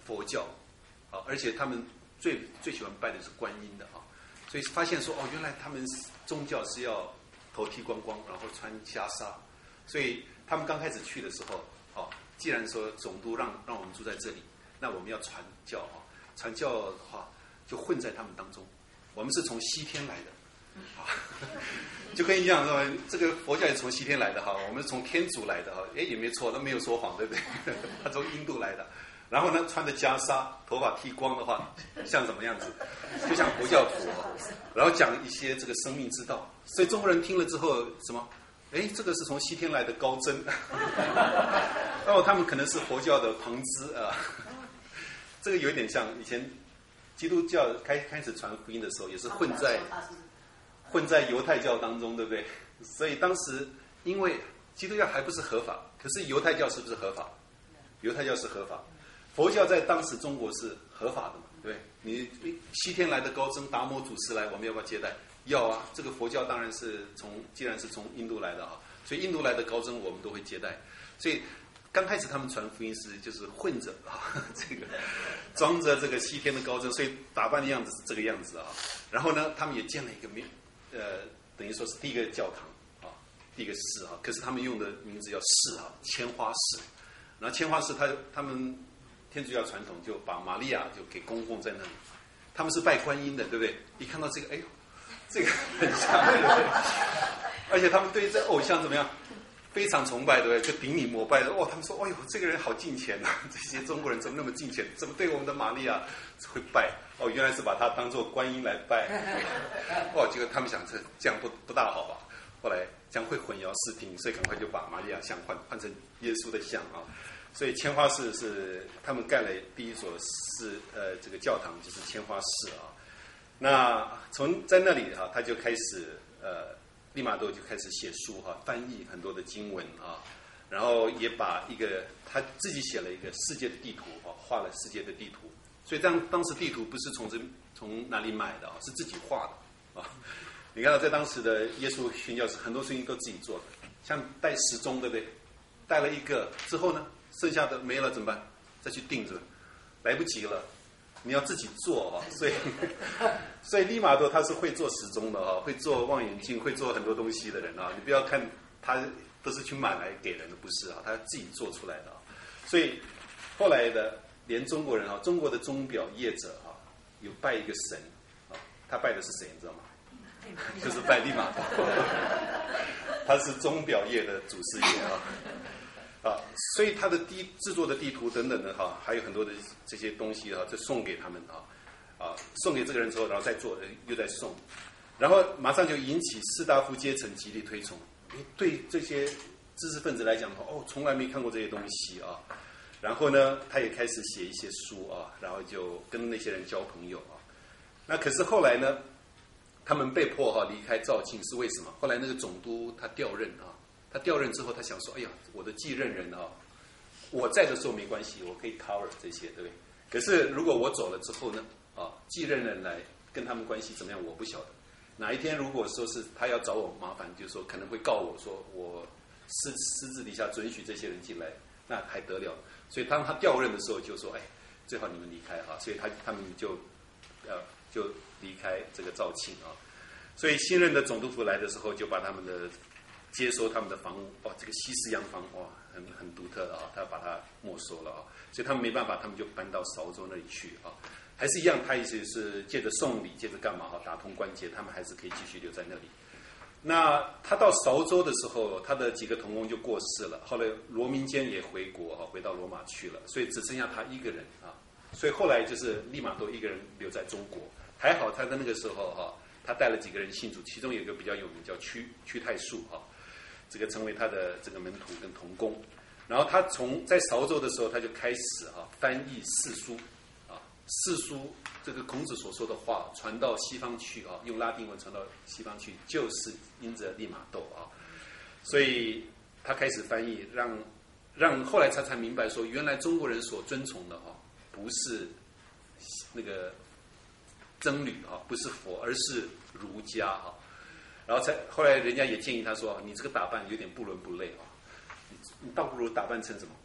佛教，啊，而且他们最最喜欢拜的是观音的啊，所以发现说哦，原来他们宗教是要头剃光光，然后穿袈裟，所以他们刚开始去的时候，哦，既然说总督让让我们住在这里，那我们要传教啊，传教的话就混在他们当中，我们是从西天来的。啊，就跟你讲说，这个佛教也从西天来的哈，我们是从天竺来的哈，哎也没错，他没有说谎，对不对？他从印度来的，然后呢穿着袈裟，头发剃光的话，像什么样子？就像佛教徒哦，然后讲一些这个生命之道，所以中国人听了之后什么？哎，这个是从西天来的高僧，然后他们可能是佛教的旁支啊，这个有点像以前基督教开开始传福音的时候，也是混在。混在犹太教当中，对不对？所以当时因为基督教还不是合法，可是犹太教是不是合法？犹太教是合法，佛教在当时中国是合法的嘛？对不对？你西天来的高僧达摩祖师来，我们要不要接待？要啊！这个佛教当然是从，既然是从印度来的啊，所以印度来的高僧我们都会接待。所以刚开始他们传福音时就是混着啊，这个装着这个西天的高僧，所以打扮的样子是这个样子啊。然后呢，他们也建了一个名。呃，等于说是第一个教堂啊，第一个寺啊，可是他们用的名字叫寺啊，千花寺。然后千花寺他，他他们天主教传统就把玛利亚就给供奉在那里。他们是拜观音的，对不对？一看到这个，哎呦，这个很像，而且他们对这偶像怎么样？非常崇拜，对不对？就顶礼膜拜的。哇，他们说，哎呦，这个人好敬虔呐、啊！这些中国人怎么那么敬虔？怎么对我们的玛利亚会拜？哦，原来是把它当作观音来拜。哦，结果他们想这这样不不大好吧？后来将会混淆视听，所以赶快就把玛利亚像换换成耶稣的像啊。所以千花寺是他们盖了第一所寺，呃，这个教堂就是千花寺啊。那从在那里啊，他就开始呃。利玛窦就开始写书哈，翻译很多的经文啊，然后也把一个他自己写了一个世界的地图啊，画了世界的地图。所以当当时地图不是从这从哪里买的啊，是自己画的啊。你看到在当时的耶稣宣教士，很多事情都自己做的，像带时钟，对不对？带了一个之后呢，剩下的没了怎么办？再去订着，来不及了。你要自己做啊，所以所以利玛窦他是会做时钟的啊，会做望远镜，会做很多东西的人啊。你不要看他都是去买来给人的，不是啊，他自己做出来的啊。所以后来的连中国人啊，中国的钟表业者啊，有拜一个神啊，他拜的是谁，你知道吗？就是拜利玛窦，他是钟表业的祖师爷啊。啊，所以他的地制作的地图等等的哈，还有很多的这些东西哈，就送给他们啊，啊，送给这个人之后，然后再做，又再送，然后马上就引起士大夫阶层极力推崇。对这些知识分子来讲的话，哦，从来没看过这些东西啊。然后呢，他也开始写一些书啊，然后就跟那些人交朋友啊。那可是后来呢，他们被迫哈离开肇庆，是为什么？后来那个总督他调任啊。他调任之后，他想说：“哎呀，我的继任人啊，我在的时候没关系，我可以 cover 这些，对不对？可是如果我走了之后呢，啊，继任人来跟他们关系怎么样，我不晓得。哪一天如果说是他要找我麻烦，就是说可能会告我说我私私自底下准许这些人进来，那还得了？所以当他调任的时候，就说：哎，最好你们离开啊。所以他他们就呃就离开这个肇庆啊。所以新任的总督府来的时候，就把他们的接收他们的房屋，哦，这个西式洋房，哇，很很独特的啊，他把它没收了啊，所以他们没办法，他们就搬到韶州那里去啊，还是一样，他意思是借着送礼，借着干嘛哈，打通关节，他们还是可以继续留在那里。那他到韶州的时候，他的几个同工就过世了，后来罗明坚也回国啊，回到罗马去了，所以只剩下他一个人啊，所以后来就是利玛窦一个人留在中国，还好他在那个时候哈，他带了几个人信主，其中有一个比较有名叫屈屈太素啊。这个成为他的这个门徒跟同工，然后他从在韶州的时候，他就开始啊翻译四书，啊四书这个孔子所说的话传到西方去啊，用拉丁文传到西方去，就是因着利玛窦啊，所以他开始翻译，让让后来他才明白说，原来中国人所尊崇的啊，不是那个僧侣啊，不是佛，而是儒家啊。然后才后来人家也建议他说，你这个打扮有点不伦不类啊，你你倒不如打扮成什么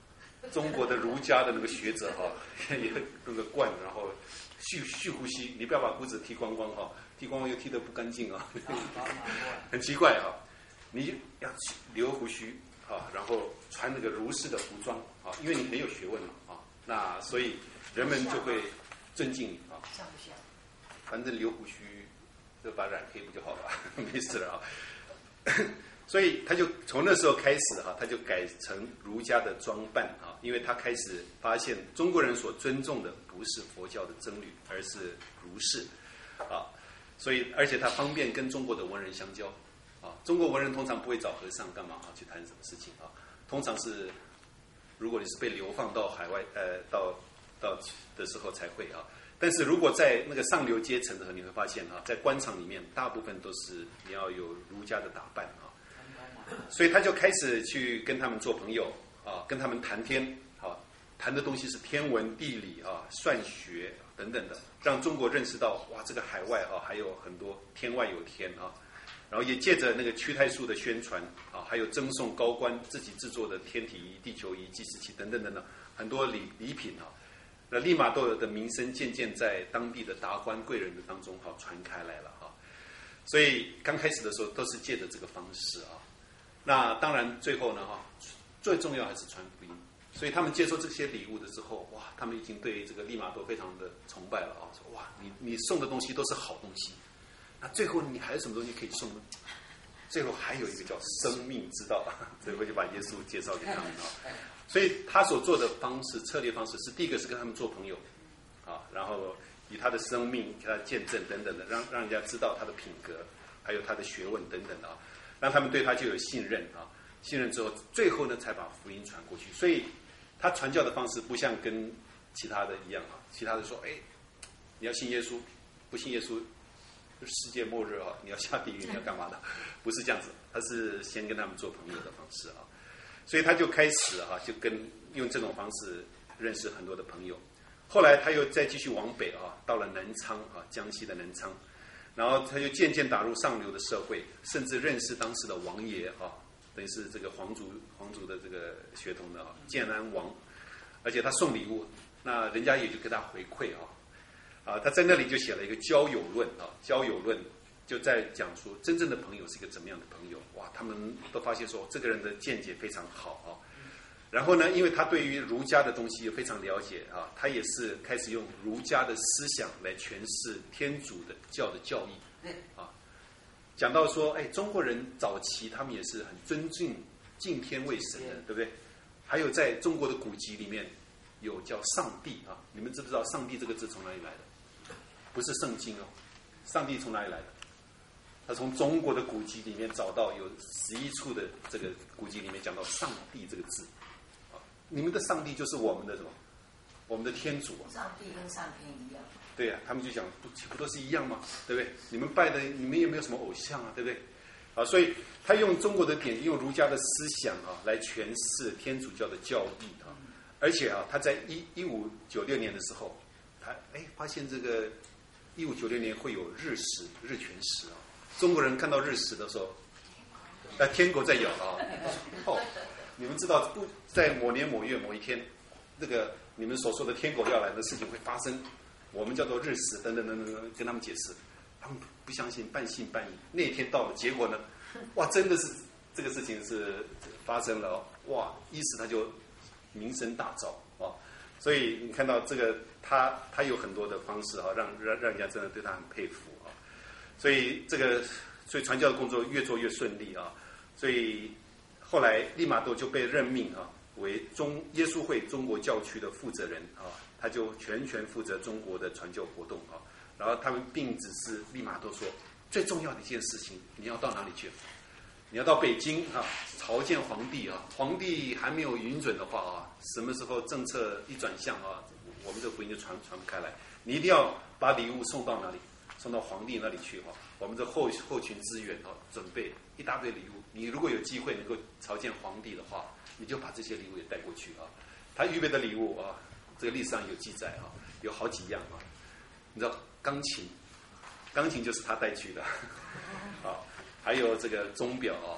中国的儒家的那个学者哈，也那个灌，然后蓄蓄呼吸，你不要把胡子剃光光哈，剃光光又剃得不干净啊，很奇怪哈。你要留胡须啊，然后穿那个儒士的服装啊，因为你很有学问嘛啊，那所以人们就会尊敬你啊。 像不像？ 反正留胡须就把染黑不就好了，没事了啊。所以他就从那时候开始哈，他就改成儒家的装扮啊，因为他开始发现中国人所尊重的不是佛教的僧侣，而是儒士啊，所以而且他方便跟中国的文人相交啊。中国文人通常不会找和尚干嘛啊去谈什么事情啊，通常是如果你是被流放到海外呃到到的时候才会啊。但是如果在那个上流阶层的时候，你会发现啊，在官场里面大部分都是你要有儒家的打扮啊。所以他就开始去跟他们做朋友啊，跟他们谈天啊，谈的东西是天文、地理啊、算学等等的，让中国认识到哇，这个海外啊还有很多天外有天啊。然后也借着那个屈太素的宣传啊，还有赠送高官自己制作的天体仪、地球仪、计时器等等等等很多礼礼品啊，那利玛窦的名声渐渐在当地的达官贵人的当中哈、啊、传开来了哈、啊。所以刚开始的时候都是借着这个方式啊。那当然，最后呢，哈，最重要还是传福音。所以他们接受这些礼物的时候，哇，他们已经对这个利玛窦非常的崇拜了啊！说哇，你你送的东西都是好东西，那最后你还有什么东西可以送呢？最后还有一个叫生命之道，最后就把耶稣介绍给他们啊。所以他所做的方式、策略方式是第一个是跟他们做朋友啊，然后以他的生命、他的见证等等的，让让人家知道他的品格，还有他的学问等等的啊。让他们对他就有信任啊，信任之后，最后呢才把福音传过去。所以，他传教的方式不像跟其他的一样啊，其他的说，哎，你要信耶稣，不信耶稣，世界末日啊，你要下地狱，你要干嘛的？不是这样子，他是先跟他们做朋友的方式啊。所以他就开始啊，就跟用这种方式认识很多的朋友。后来他又再继续往北啊，到了南昌啊，江西的南昌。然后他就渐渐打入上流的社会，甚至认识当时的王爷啊，等于是这个皇族皇族的这个血统的啊，建安王，而且他送礼物，那人家也就给他回馈啊，啊，他在那里就写了一个交友论啊，交友论就在讲出真正的朋友是一个怎么样的朋友，哇，他们都发现说这个人的见解非常好啊。然后呢，因为他对于儒家的东西也非常了解啊，他也是开始用儒家的思想来诠释天主的教的教义啊。讲到说，哎，中国人早期他们也是很尊敬敬天为神的，对不对？还有在中国的古籍里面有叫上帝啊，你们知不知道上帝这个字从哪里来的？不是圣经哦，上帝从哪里来的？他从中国的古籍里面找到有十一处的这个古籍里面讲到上帝这个字。你们的上帝就是我们的什么？我们的天主啊！ 上帝跟上天一样。 对呀、啊，他们就讲不不都是一样吗？对不对？你们拜的，你们也没有什么偶像啊，对不对？啊，所以他用中国的典籍，用儒家的思想啊，来诠释天主教的教义啊。而且啊，他在一一五九六年的时候，他哎发现这个一五九六年会有日食、日全食啊。中国人看到日食的时候，呃，天狗在咬啊。哦。你们知道不在某年某月某一天，这个你们所说的天狗要来的事情会发生，我们叫做日食等等等等，跟他们解释，他们不相信，半信半疑。那天到了，结果呢，哇，真的是这个事情是发生了哦，哇，一时他就名声大噪啊。所以你看到这个他他有很多的方式啊，让让让人家真的对他很佩服啊。所以这个所以传教的工作越做越顺利啊，所以。后来利玛窦就被任命啊为中耶稣会中国教区的负责人啊，他就全权负责中国的传教活动啊。然后他们并指示利玛窦说，最重要的一件事情，你要到哪里去？你要到北京啊，朝见皇帝啊。皇帝还没有允准的话啊，什么时候政策一转向啊，我们这个福音就传传不开来。你一定要把礼物送到哪里？送到皇帝那里去哈、啊。我们这后后勤资源啊，准备一大堆礼物。你如果有机会能够朝见皇帝的话，你就把这些礼物也带过去啊。他预备的礼物啊，这个历史上有记载啊，有好几样啊。你知道钢琴，钢琴就是他带去的啊，还有这个钟表啊，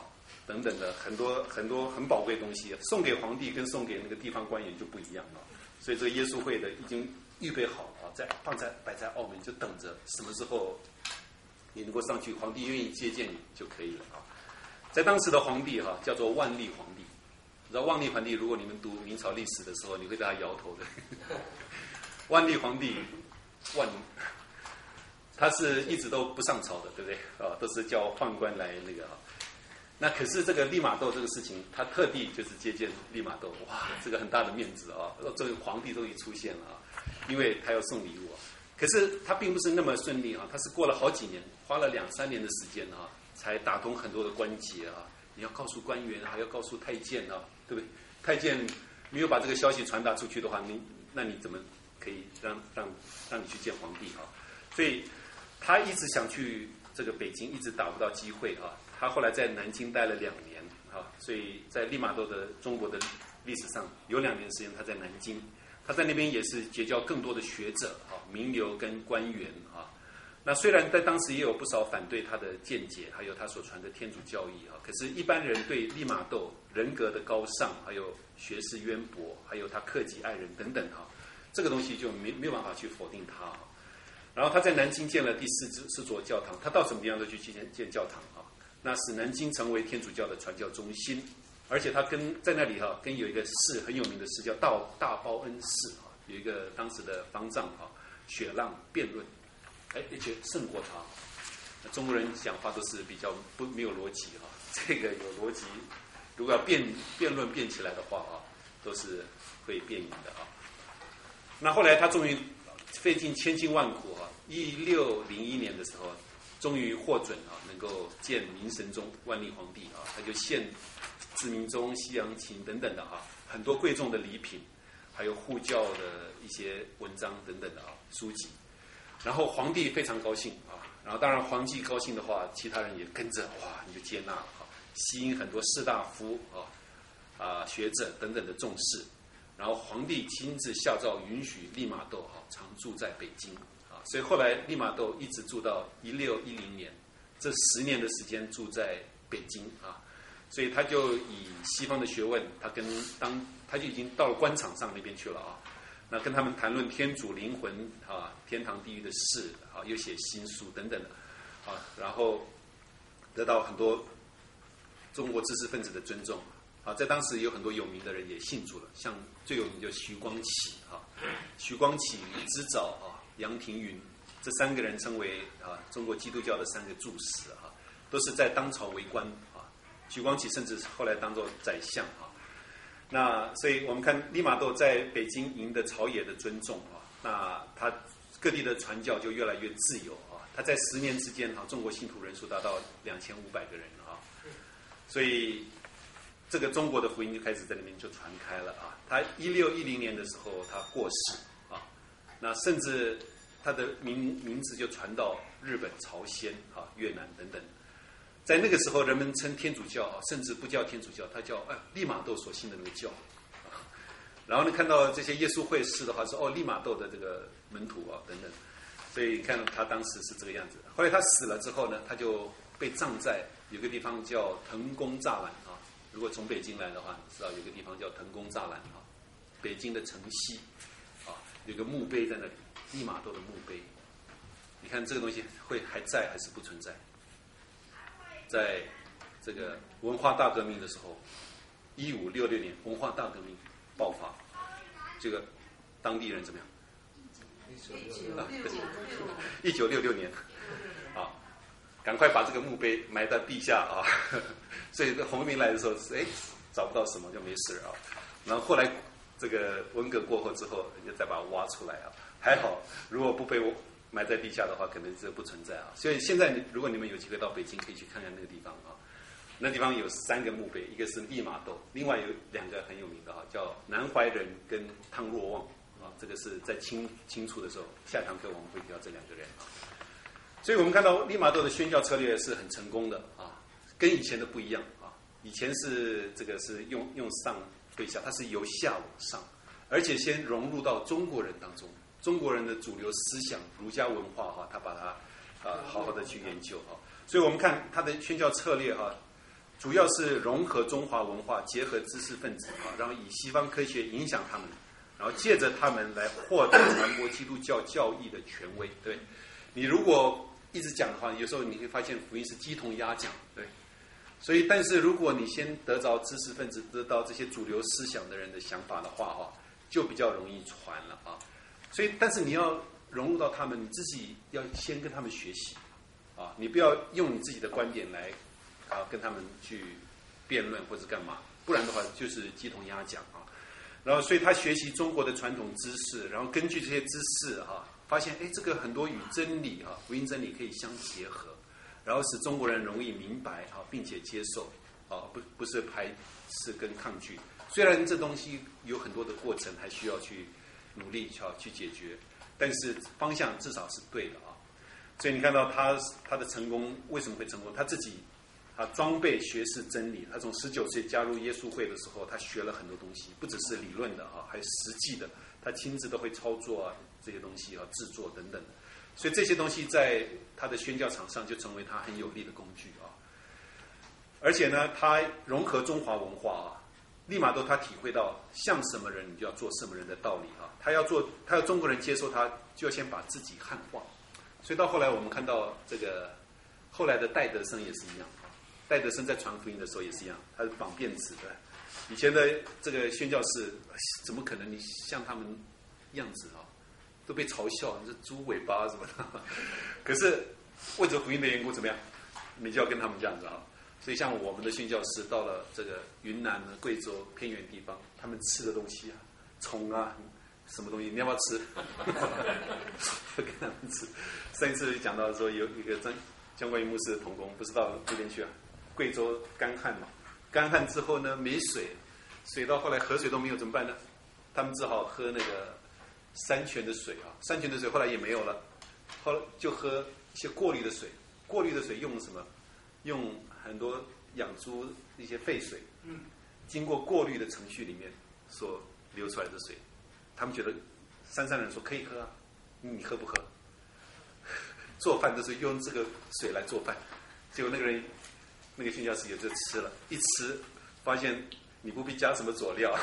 等等的很多很多很宝贵的东西，送给皇帝跟送给那个地方官员就不一样了。所以这个耶稣会的已经预备好了啊，在放在摆在澳门，就等着什么时候你能够上去，皇帝愿意接见你就可以了啊。在当时的皇帝哈、啊、叫做万历皇帝，你知道万历皇帝，如果你们读明朝历史的时候，你会对他摇头的。万历皇帝万，他是一直都不上朝的，对不对啊？都是叫宦官来那个啊。那可是这个利玛窦这个事情，他特地就是接见利玛窦，哇，这个很大的面子啊！这个皇帝终于出现了啊，因为他要送礼物啊。可是他并不是那么顺利啊，他是过了好几年，花了两三年的时间啊，才打通很多的关节啊。你要告诉官员，还要告诉太监啊，对不对？太监没有把这个消息传达出去的话，你那你怎么可以让让让你去见皇帝啊？所以他一直想去这个北京，一直打不到机会啊。他后来在南京待了两年啊，所以在利玛窦的中国的历史上有两年时间他在南京，他在那边也是结交更多的学者啊、名流跟官员啊。那虽然在当时也有不少反对他的见解，还有他所传的天主教义啊，可是一般人对利玛窦人格的高尚，还有学识渊博，还有他克己爱人等等啊，这个东西就没没有办法去否定他啊。然后他在南京建了第四四座教堂，他到什么地方都去建建教堂啊。那使南京成为天主教的传教中心，而且他跟在那里哈、啊，跟有一个寺很有名的寺叫大大报恩寺啊，有一个当时的方丈啊，雪浪辩论，哎，而且胜过他。那中国人讲话都是比较不没有逻辑哈、啊，这个有逻辑，如果要辩辩论辩起来的话啊，都是会辩赢的啊。那后来他终于费尽千辛万苦啊，一六零一年的时候。终于获准啊，能够见明神宗万历皇帝啊，他就献志明钟、西洋琴等等的啊，很多贵重的礼品，还有护教的一些文章等等的啊书籍。然后皇帝非常高兴啊，然后当然皇帝高兴的话，其他人也跟着哇，你就接纳了啊，吸引很多士大夫啊啊学者等等的重视。然后皇帝亲自下诏允许利玛窦啊常住在北京。所以后来利玛窦一直住到一六一零年，这十年的时间住在北京啊，所以他就以西方的学问，他跟当他就已经到了官场上那边去了啊，那跟他们谈论天主灵魂啊、天堂地狱的事啊，又写新书等等的啊，然后得到很多中国知识分子的尊重啊，在当时有很多有名的人也信主了，像最有名就徐光启啊，徐光启、李之藻啊。杨廷云这三个人称为啊中国基督教的三个柱石啊，都是在当朝为官啊。徐光启甚至后来当做宰相啊。那所以我们看利玛窦在北京赢得朝野的尊重啊，那他各地的传教就越来越自由啊。他在十年之间啊，中国信徒人数达到两千五百个人啊，所以这个中国的福音就开始在那边就传开了啊。他一六一零年的时候他过世。那甚至他的名名字就传到日本、朝鲜、啊越南等等，在那个时候，人们称天主教啊，甚至不叫天主教，他叫哎利玛窦所信的那个教。啊、然后呢，看到这些耶稣会士的话是哦利玛窦的这个门徒啊等等，所以看到他当时是这个样子。后来他死了之后呢，他就被葬在有个地方叫腾宫栅栏啊。如果从北京来的话，你知道有个地方叫腾宫栅栏啊，北京的城西。有个墓碑在那里，利玛窦的墓碑。你看这个东西会还在还是不存在？在这个文化大革命的时候，一五六六年文化大革命爆发，这个当地人怎么样？一九六六年啊，赶快把这个墓碑埋在地下啊！所以洪明来的时候，哎，找不到什么就没事啊。然后后来。这个文革过后之后，人家再把它挖出来啊，还好，如果不被我埋在地下的话，可能这不存在啊。所以现在，如果你们有机会到北京，可以去看看那个地方啊。那地方有三个墓碑，一个是利玛窦，另外有两个很有名的啊，叫南怀仁跟汤若望啊。这个是在清清初的时候，下堂课我们会提到这两个人啊。所以我们看到利玛窦的宣教策略是很成功的啊，跟以前的不一样啊。以前是这个是用用上。对下，它是由下往上，而且先融入到中国人当中，中国人的主流思想、儒家文化哈，他把它啊、呃、好好的去研究哈。所以我们看他的宣教策略哈， 主要是融合中华文化，结合知识分子啊，然后以西方科学影响他们，然后借着他们来获得传播基督教教义的权威。对，你如果一直讲的话，有时候你会发现福音是鸡同鸭讲，对。所以，但是如果你先得着知识分子，得到这些主流思想的人的想法的话，哈，就比较容易传了啊。所以，但是你要融入到他们，你自己要先跟他们学习啊，你不要用你自己的观点来啊跟他们去辩论或者干嘛，不然的话就是鸡同鸭讲啊。然后，所以他学习中国的传统知识，然后根据这些知识哈、啊，发现哎，这个很多与真理啊，福音真理可以相结合。然后使中国人容易明白啊，并且接受啊，不不是排斥跟抗拒。虽然这东西有很多的过程，还需要去努力去去解决，但是方向至少是对的啊。所以你看到他他的成功为什么会成功？他自己啊装备学识真理。他从十九岁加入耶稣会的时候，他学了很多东西，不只是理论的啊，还有实际的，他亲自都会操作啊这些东西啊，制作等等的。所以这些东西在他的宣教场上就成为他很有力的工具啊，而且呢，他融合中华文化啊，利玛窦他体会到像什么人你就要做什么人的道理啊，他要做，他要中国人接受他，就要先把自己汉化。所以到后来我们看到这个后来的戴德生也是一样，戴德生在传福音的时候也是一样，他是绑辫子的。以前的这个宣教士怎么可能你像他们样子啊？都被嘲笑，你是猪尾巴什么的。可是为着福音的缘故，怎么样？你就要跟他们这样子啊。所以像我们的宣教士到了这个云南、贵州偏远地方，他们吃的东西啊，虫啊，什么东西，你要不要吃？不跟他们吃。上一次讲到说有一个张江冠宇牧师的同工，不是到那边去啊，贵州干旱嘛，干旱之后呢没水，水到后来河水都没有怎么办呢？他们只好喝那个山泉的水啊，山泉的水后来也没有了，后来就喝一些过滤的水。过滤的水用什么？用很多养猪一些废水，嗯，经过过滤的程序里面所流出来的水，他们觉得山上人说可以喝啊，你喝不喝？做饭都是用这个水来做饭，结果那个人那个宣教士也就吃了，一吃发现你不必加什么佐料。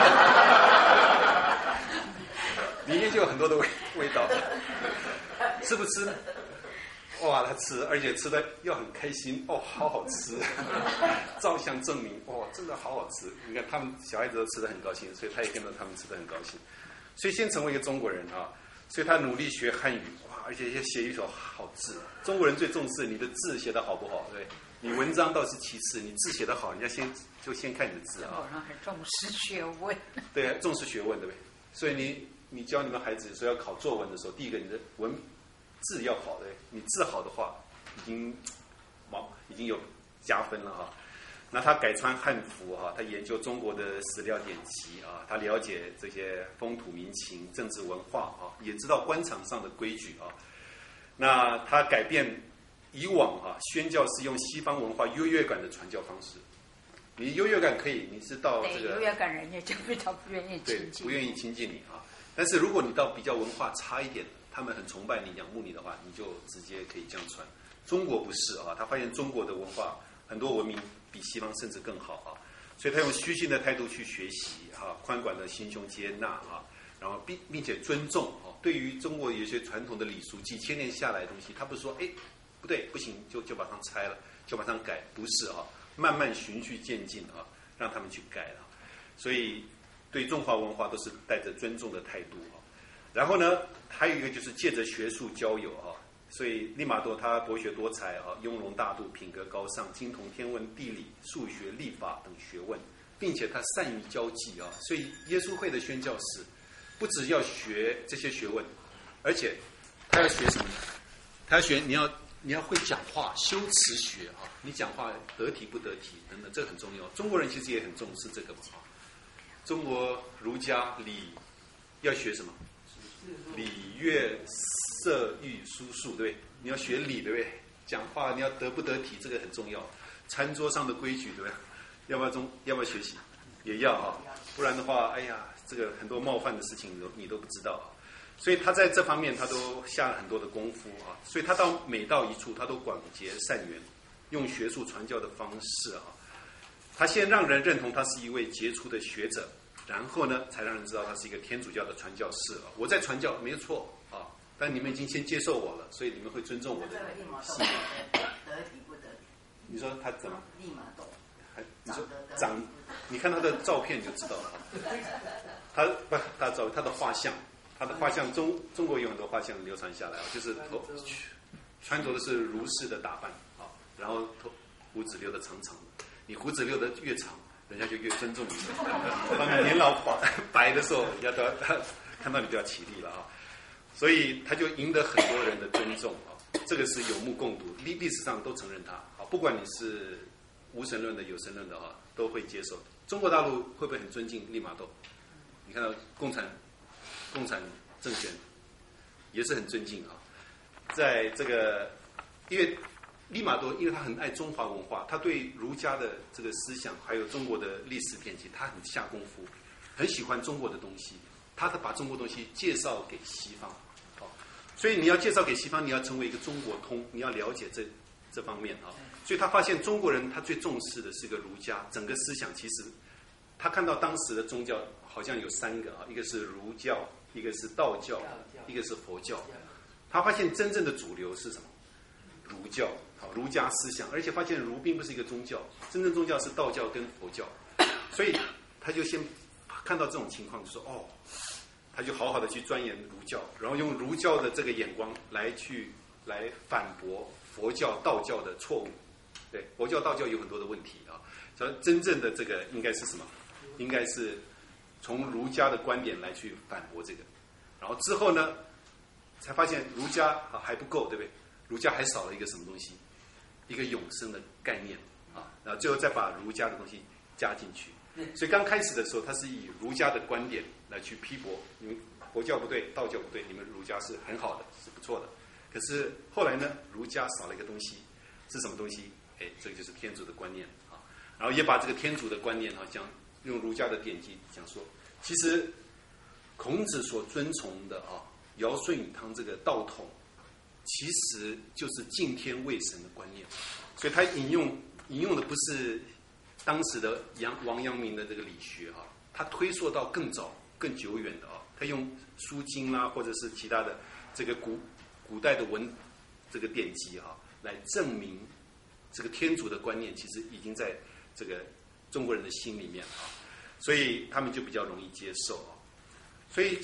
里面就有很多的味味道，吃不吃呢？哇，他吃，而且吃的要很开心，哦，好好吃，照相证明，哇，真的好好吃。你看他们小孩子都吃得很高兴，所以他也跟着他们吃得很高兴。所以先成为一个中国人啊，所以他努力学汉语，哇，而且要写一手好字。中国人最重视你的字写得好不好，对，你文章倒是其次，你字写得好，人家先就先看你的字啊。 中国人很重视学问。 对，重视学问，对不对？所以你。你教你们孩子说要考作文的时候，第一个你的文字要好的，你字好的话，已经毛已经有加分了哈。那他改穿汉服哈，他研究中国的史料典籍啊，他了解这些风土民情、政治文化啊，也知道官场上的规矩啊。那他改变以往啊宣教是用西方文化优越感的传教方式。你优越感可以，你是到这个优越感，人家就比较不愿意亲近， 不愿意亲近你啊。但是如果你到比较文化差一点，他们很崇拜你、仰慕你的话，你就直接可以这样传。中国不是啊，他发现中国的文化很多文明比西方甚至更好啊，所以他用虚心的态度去学习啊，宽广的心胸接纳啊，然后并并且尊重啊。对于中国有些传统的礼俗，几千年下来的东西，他不是说哎不对不行就就马上拆了，就马上改，不是啊，慢慢循序渐进啊，让他们去改了。所以。对中华文化都是带着尊重的态度啊，然后呢，还有一个就是借着学术交友啊，所以利玛窦他博学多才啊，雍容大度，品格高尚，精通天文地理、数学、历法等学问，并且他善于交际啊，所以耶稣会的宣教士不只要学这些学问，而且他要学什么呢？他要学你要你要会讲话，修辞学啊，你讲话得体不得体等等，这个很重要。中国人其实也很重视这个嘛。中国儒家礼要学什么？礼乐射御书数，对不对？你要学礼，对不对？讲话你要得不得体，这个很重要。餐桌上的规矩，对不对？要不要中？要不要学习？也要啊，不然的话，哎呀，这个很多冒犯的事情你都你都不知道啊。所以他在这方面他都下了很多的功夫啊。所以他到每到一处，他都广结善缘，用学术传教的方式啊。 他先让人认同他是一位杰出的学者，然后呢，才让人知道他是一个天主教的传教士啊。我在传教没有错啊，但你们已经先接受我了，所以你们会尊重我的这个利玛窦信仰。 得体不得体？ 你说他怎么？ 利玛窦还你说长得得体长不得体？ 你看他的照片就知道了。他不，他照他的画像，他的画像中中国有很多画像流传下来啊，就是头穿着的是儒士的打扮啊，然后头胡子留的长长的，你胡子留的越长，人家就越尊重你。当你年老白白的时候，人家都要看到你比较起立了啊，所以他就赢得很多人的尊重啊，这个是有目共睹，历历史上都承认他啊，不管你是无神论的、有神论的啊，都会接受。中国大陆会不会很尊敬利玛窦？你看到共产共产政权也是很尊敬啊，在这个因为利玛窦，因为他很爱中华文化，他对儒家的这个思想还有中国的历史典籍，他很下功夫，很喜欢中国的东西，他把中国东西介绍给西方，哦，所以你要介绍给西方，你要成为一个中国通，你要了解这这方面啊，所以他发现中国人他最重视的是个儒家，整个思想其实他看到当时的宗教好像有三个啊，一个是儒教，一个是道教，一个是佛教，他发现真正的主流是什么？儒教。好，儒家思想，而且发现儒并不是一个宗教，真正宗教是道教跟佛教，所以他就先看到这种情况，就说哦，他就好好的去钻研儒教，然后用儒教的这个眼光来去来反驳佛教、道教的错误。对，佛教、道教有很多的问题啊，所以真正的这个应该是什么？应该是从儒家的观点来去反驳这个，然后之后呢，才发现儒家啊还不够，对不对？儒家还少了一个什么东西？一个永生的概念啊，然后最后再把儒家的东西加进去。所以刚开始的时候，他是以儒家的观点来去批驳你们佛教不对，道教不对，你们儒家是很好的，是不错的。可是后来呢，儒家少了一个东西，是什么东西？哎，这个就是天主的观念啊。然后也把这个天主的观念啊，讲用儒家的典籍讲说，其实孔子所遵从的啊，尧舜禹汤这个道统。其实就是敬天畏神的观念，所以他引用引用的不是当时的杨王阳明的这个理学哈、啊，他推溯到更早、更久远的啊，他用《书经》啦，或者是其他的这个古古代的文这个典籍哈、啊，来证明这个天主的观念其实已经在这个中国人的心里面啊，所以他们就比较容易接受啊，所以。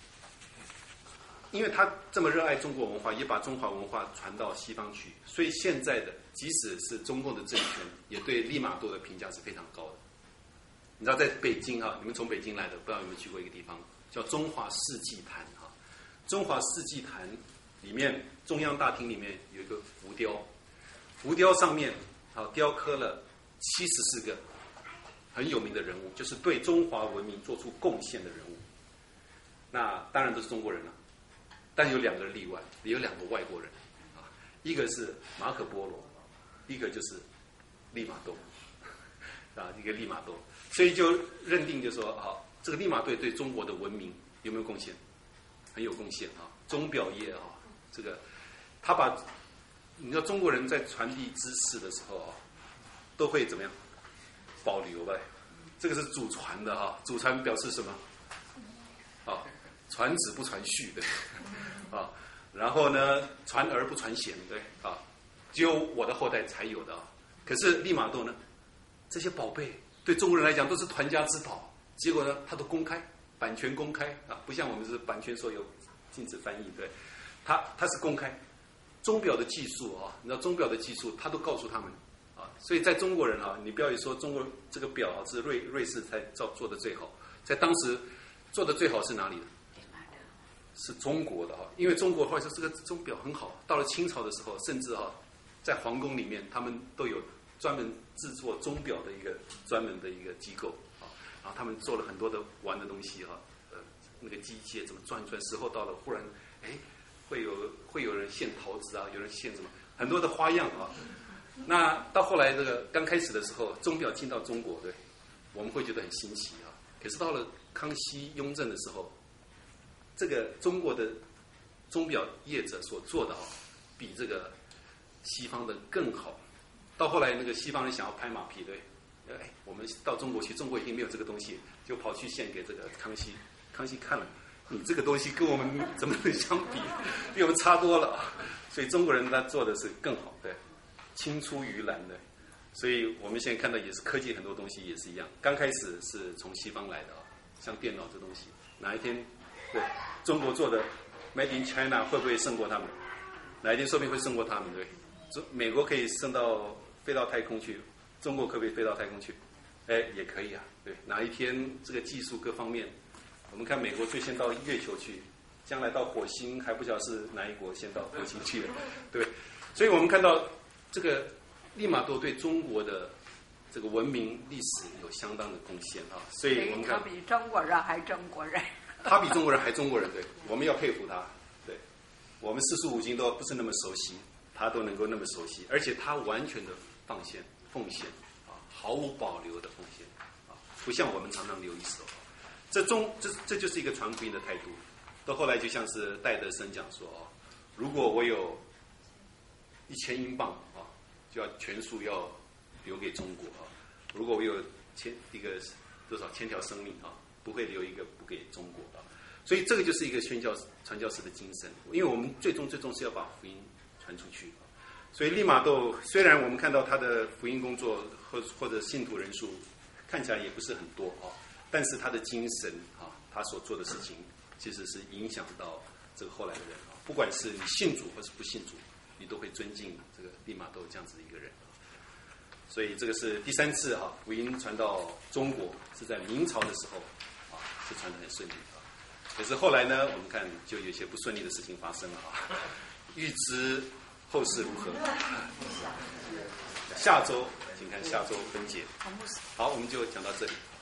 因为他这么热爱中国文化，也把中华文化传到西方去，所以现在的即使是中共的政权，也对利玛窦的评价是非常高的。你知道，在北京哈，你们从北京来的，不知道有没有去过一个地方叫中华世纪坛哈？中华世纪坛里面，中央大厅里面有一个浮雕，浮雕上面啊雕刻了七十四个很有名的人物，就是对中华文明做出贡献的人物。那当然都是中国人了。但有两个例外，也有两个外国人，啊，一个是马可波罗，一个就是利玛窦，啊，一个利玛窦，所以就认定就说，好，这个利玛窦对中国的文明有没有贡献？很有贡献啊，钟表业啊，这个他把，你知道中国人在传递知识的时候啊，都会怎么样？保留呗，这个是祖传的哈，祖传表示什么？啊，传子不传婿，对。啊，然后呢，传儿不传贤，对啊，只有我的后代才有的啊。可是利玛窦呢，这些宝贝对中国人来讲都是传家之宝，结果呢，他都公开，版权公开啊，不像我们是版权所有，禁止翻译，对，他他是公开，钟表的技术啊，你知道钟表的技术，他都告诉他们啊，所以在中国人啊，你不要一说中国这个表啊是瑞瑞士才造做的最好，在当时做的最好是哪里的？是中国的哈，因为中国后来说这个钟表很好，到了清朝的时候，甚至哈在皇宫里面，他们都有专门制作钟表的一个专门的一个机构啊，然后他们做了很多的玩的东西哈，呃，那个机械怎么转一转，时候到了，忽然哎会有会有人献桃子啊，有人献什么很多的花样啊。那到后来这个刚开始的时候，钟表进到中国，对，我们会觉得很新奇啊。可是到了康熙、雍正的时候，这个中国的钟表业者所做的啊，比这个西方的更好。到后来，那个西方人想要拍马屁，对， 哎，我们到中国去，中国一定没有这个东西，就跑去献给这个康熙。康熙看了，你这个东西跟我们怎么能相比？比我们差多了。所以中国人他做的是更好，对，青出于蓝的。所以我们现在看到也是科技很多东西也是一样，刚开始是从西方来的啊，像电脑这东西，哪一天对中国做的 Made in China 会不会胜过他们？哪一天说不定会胜过他们，对。美国可以升到飞到太空去，中国可不可以飞到太空去？哎，也可以啊，对。哪一天这个技术各方面，我们看美国最先到月球去，将来到火星还不晓得是哪一国先到火星去了，对。所以我们看到这个利玛窦对中国的这个文明历史有相当的贡献啊，所以我们看他比中国人还中国人， 他比中国人还中国人，对，我们要佩服他，对。我们四书五经都不是那么熟悉。他都能够那么熟悉，而且他完全的放献、奉献啊，毫无保留的奉献啊，不像我们常常留一手。这中这这就是一个传福音的态度。到后来就像是戴德生讲说啊，如果我有一千英镑啊，就要全数要留给中国啊；如果我有千一个多少千条生命啊，不会留一个不给中国啊。所以这个就是一个宣教传教士的精神，因为我们最终最终是要把福音传出去，所以利玛窦虽然我们看到他的福音工作或或者信徒人数看起来也不是很多啊，但是他的精神啊，他所做的事情其实是影响到这个后来的人啊，不管是你信主或是不信主，你都会尊敬这个利玛窦这样子的一个人。所以这个是第三次哈、啊，福音传到中国是在明朝的时候啊，是传得很顺利啊。可是后来呢，我们看就有一些不顺利的事情发生了啊。预知后事如何？下周，请看下周分解。好，我们就讲到这里。